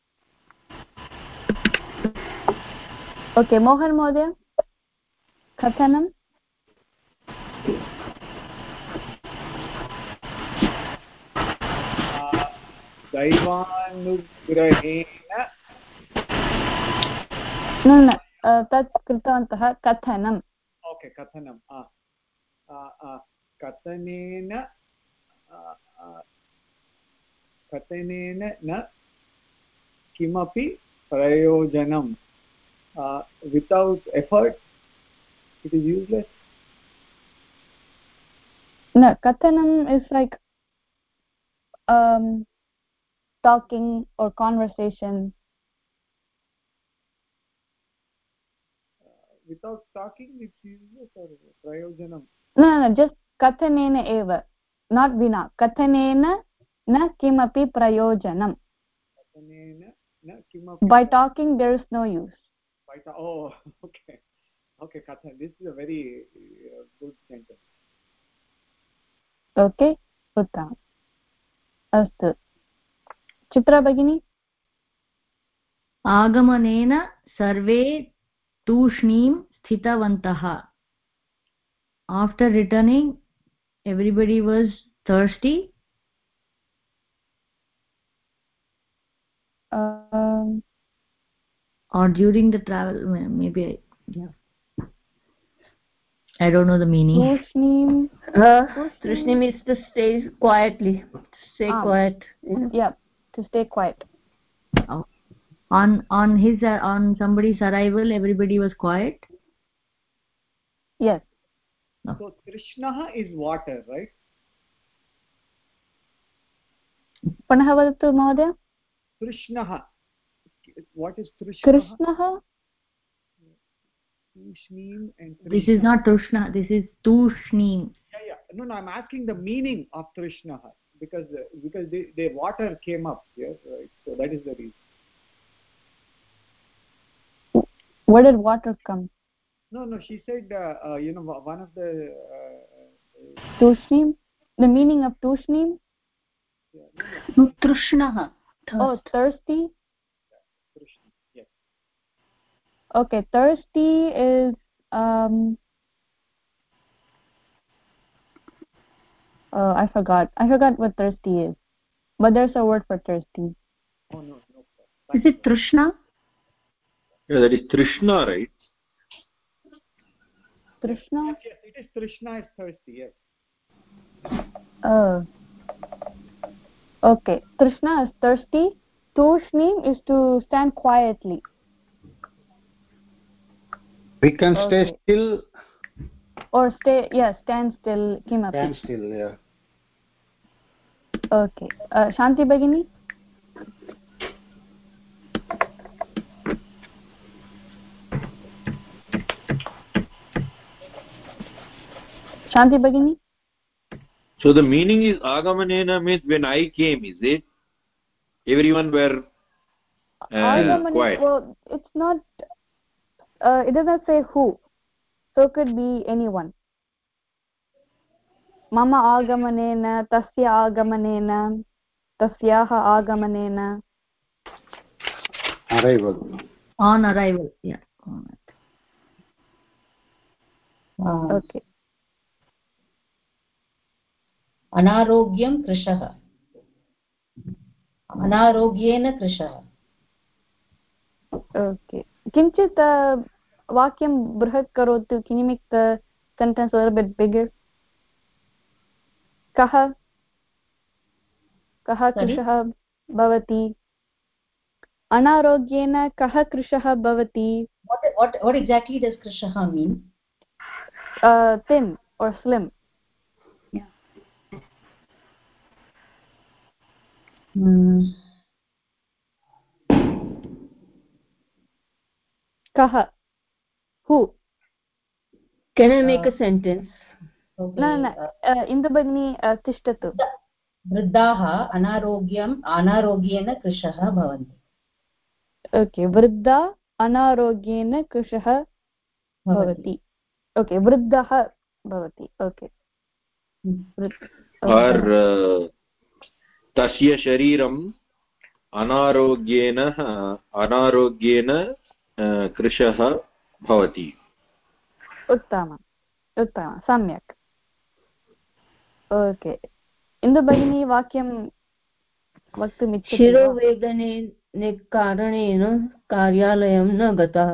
Okay, मोहन महोदय, कथनं? दैवानुग्रहेण न तत् कृतवन्तः कथनम्. ओके, कथनं कथनेन न किमपि प्रयोजनं. Without effort it is useless. No, kathanam is like talking or conversation. Without talking it's useless or prayojanam? No, just kathanena eva, not vina. Kathanena na kimapi prayojanam. Kathanena na kimapi. By talking there is no use. Oh, okay. Okay, Kathan, this is a very good sentence. Okay, uttam. Astu. Chitra Bhagini? आगमनेन सर्वे तूष्णीं स्थितवन्तः. After returning, everybody was thirsty. Or during the travel, maybe I don't know the meaning. Tushnim is to stay quietly, stay quiet. Yeah, to stay quiet. Oh. On somebody's arrival, everybody was quiet. Yes. No. So Trishnaha is water, right? Panah vadatu Mahodaya? Trishnaha. What is Trishnaha? Krishnaha? Tushnim and Trishna. This is not Trishna, this is Tushnim. Yeah. No, I'm asking the meaning of Trishnaha because the water came up here, right? So that is the reason. Where did water come? No, she said, one of the... Tushnim? The meaning of Tushnim? No, Trishnaha. Oh, thirsty. Yes. Okay, thirsty is I forgot what thirsty is, but there's a word for thirsty. Oh no. Is it Trishna? Yeah, that is Trishna, right? Trishna? Yes, it is Trishna is thirsty, yes. Okay. Trishna is thirsty. Tushnim is to stand quietly. We can stay still. Or stand still. Kimapi. Stand still, yeah. Okay. Shanti Bhagini? Shanti Bhagini? So the meaning is agamanena means when I came, is it? Everyone were quiet. Well, it's not, it doesn't say who. So it could be anyone. Mama agamanena, tasya agamanena, tasyaha agamanena. Arrival. On arrival, yeah. Okay. अनारोग्यं कृशः अनारोग्येन कृशः Okay. किञ्चित् वाक्यं बृहत् करोतु. Can you make the sentence a little bit bigger? कः कृशः भवति? अनारोग्येन कः कृशः भवति? What exactly does कृशः mean? Thin or slim. Yeah. Kah? Who? Can I make a sentence? Okay. No. Indu Bhagini tishtatu. वृद्धाः अनारोग्येन कृशः भवन्ति. Okay. वृद्धा अनारोग्येन कृशः भवति. Okay. वृद्धः भवति. Okay. Or tasya shariram अनारोग्येन कृशः भवति. उत्तमं सम्यक्. ओके. इन्दु भगिनी वाक्यं वक्तुमिच्छति? शिरोवेदने कारणेन कार्यालयं न गतः.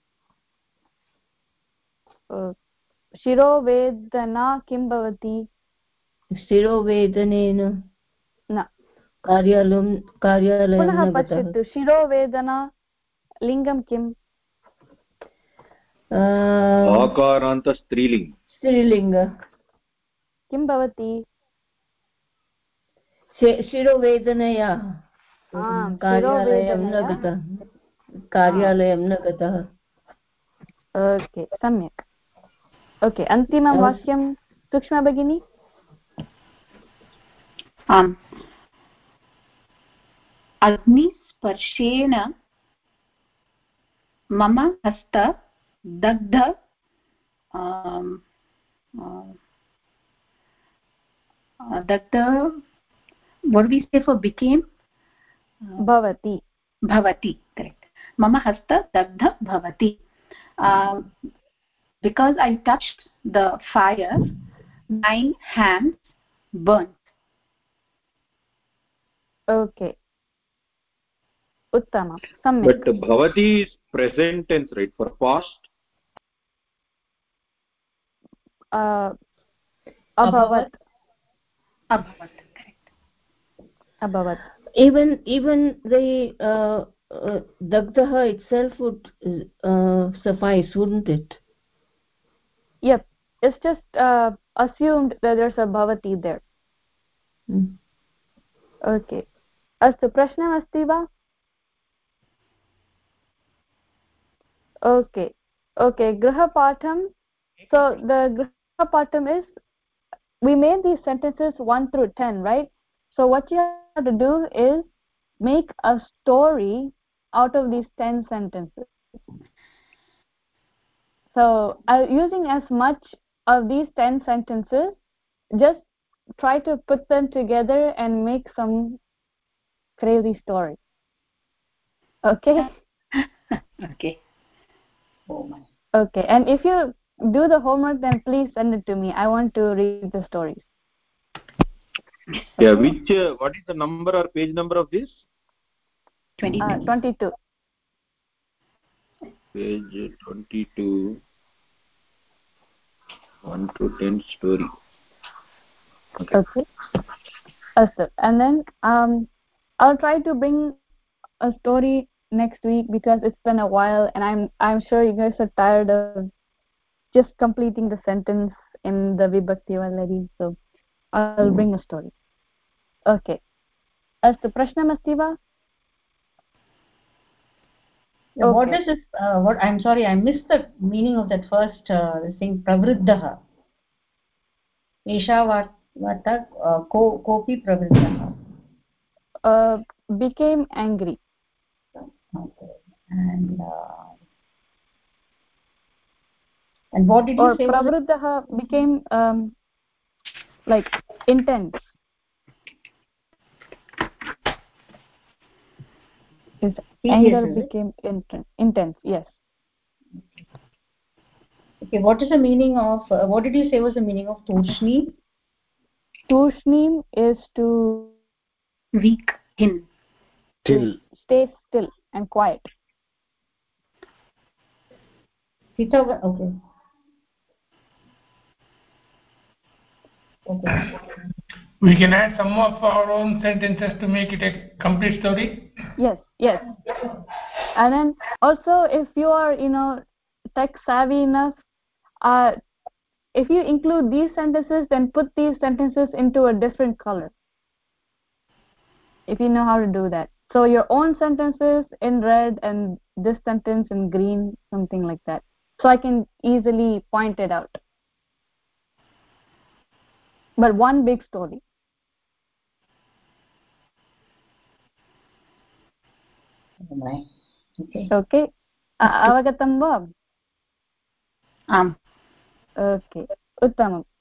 शिरोवेदना किं भवति? शिरोवेदनेन न कार्यालयं पुनः पश्यतु. शिरोवेदना लिङ्गं किम्? आकारान्त स्त्रीलिङ्ग किं भवति? शिरोवेदनया कार्यालयं न गतः. ओके, सम्यक्. ओके, अन्तिमं वाक्यं सूक्ष्मा भगिनी. आम्. अग्निस्पर्शेन मम हस्त दग्ध what do we say for became? Bhavati. Correct. Mama hasta dagdha bhavati. Because I touched the fire, my hands burnt. Okay. Uttama. Samyak. But bhavati is present tense, right? For past. Abhavat. Correct. Abhavat. Even the dagdaha itself would suffice, wouldn't it? Yep. It's just assumed that there's a bhavati there. Okay. Astu prashnam asti va? Okay. Griha patham. So the griha patham is, we made these sentences 1 through 10, right? So what you have to do is make a story out of these 10 sentences. So using as much of these 10 sentences, just try to put them together and make some crazy story. Okay? Okay. Okay, and if you do the homework, then please send it to me. I want to read the stories. Yeah, which what is the number or page number of this? 22. Page 22. 1 to 10 story. Okay. And then I'll try to bring a story next week because it's been a while, and I'm sure you guys are tired of just completing the sentence in the vibhakti already. So I'll bring a story. Okay. Astu prashnamasti va? Yeah, okay. What is this? What I'm sorry, I missed the meaning of that first thing. Pravriddaha. Esha vata kopi pravriddaha. Became angry. Okay. And what did you say? Pravriddaha became like intense. His anger became intense. Yes. Okay. What is the meaning of? What did you say was the meaning of tushni? Tushnim is to weak in. Stay still and quiet. Okay. We can add some of our own sentences to make it a complete story. Yes. And then also, if you are tech savvy enough, if you include these sentences, then put these sentences into a different color. If you know how to do that, so your own sentences in red and this sentence in green, something like that, so I can easily point it out. But one big story. Okay. Avagatam va? Am. Okay. Uttamam.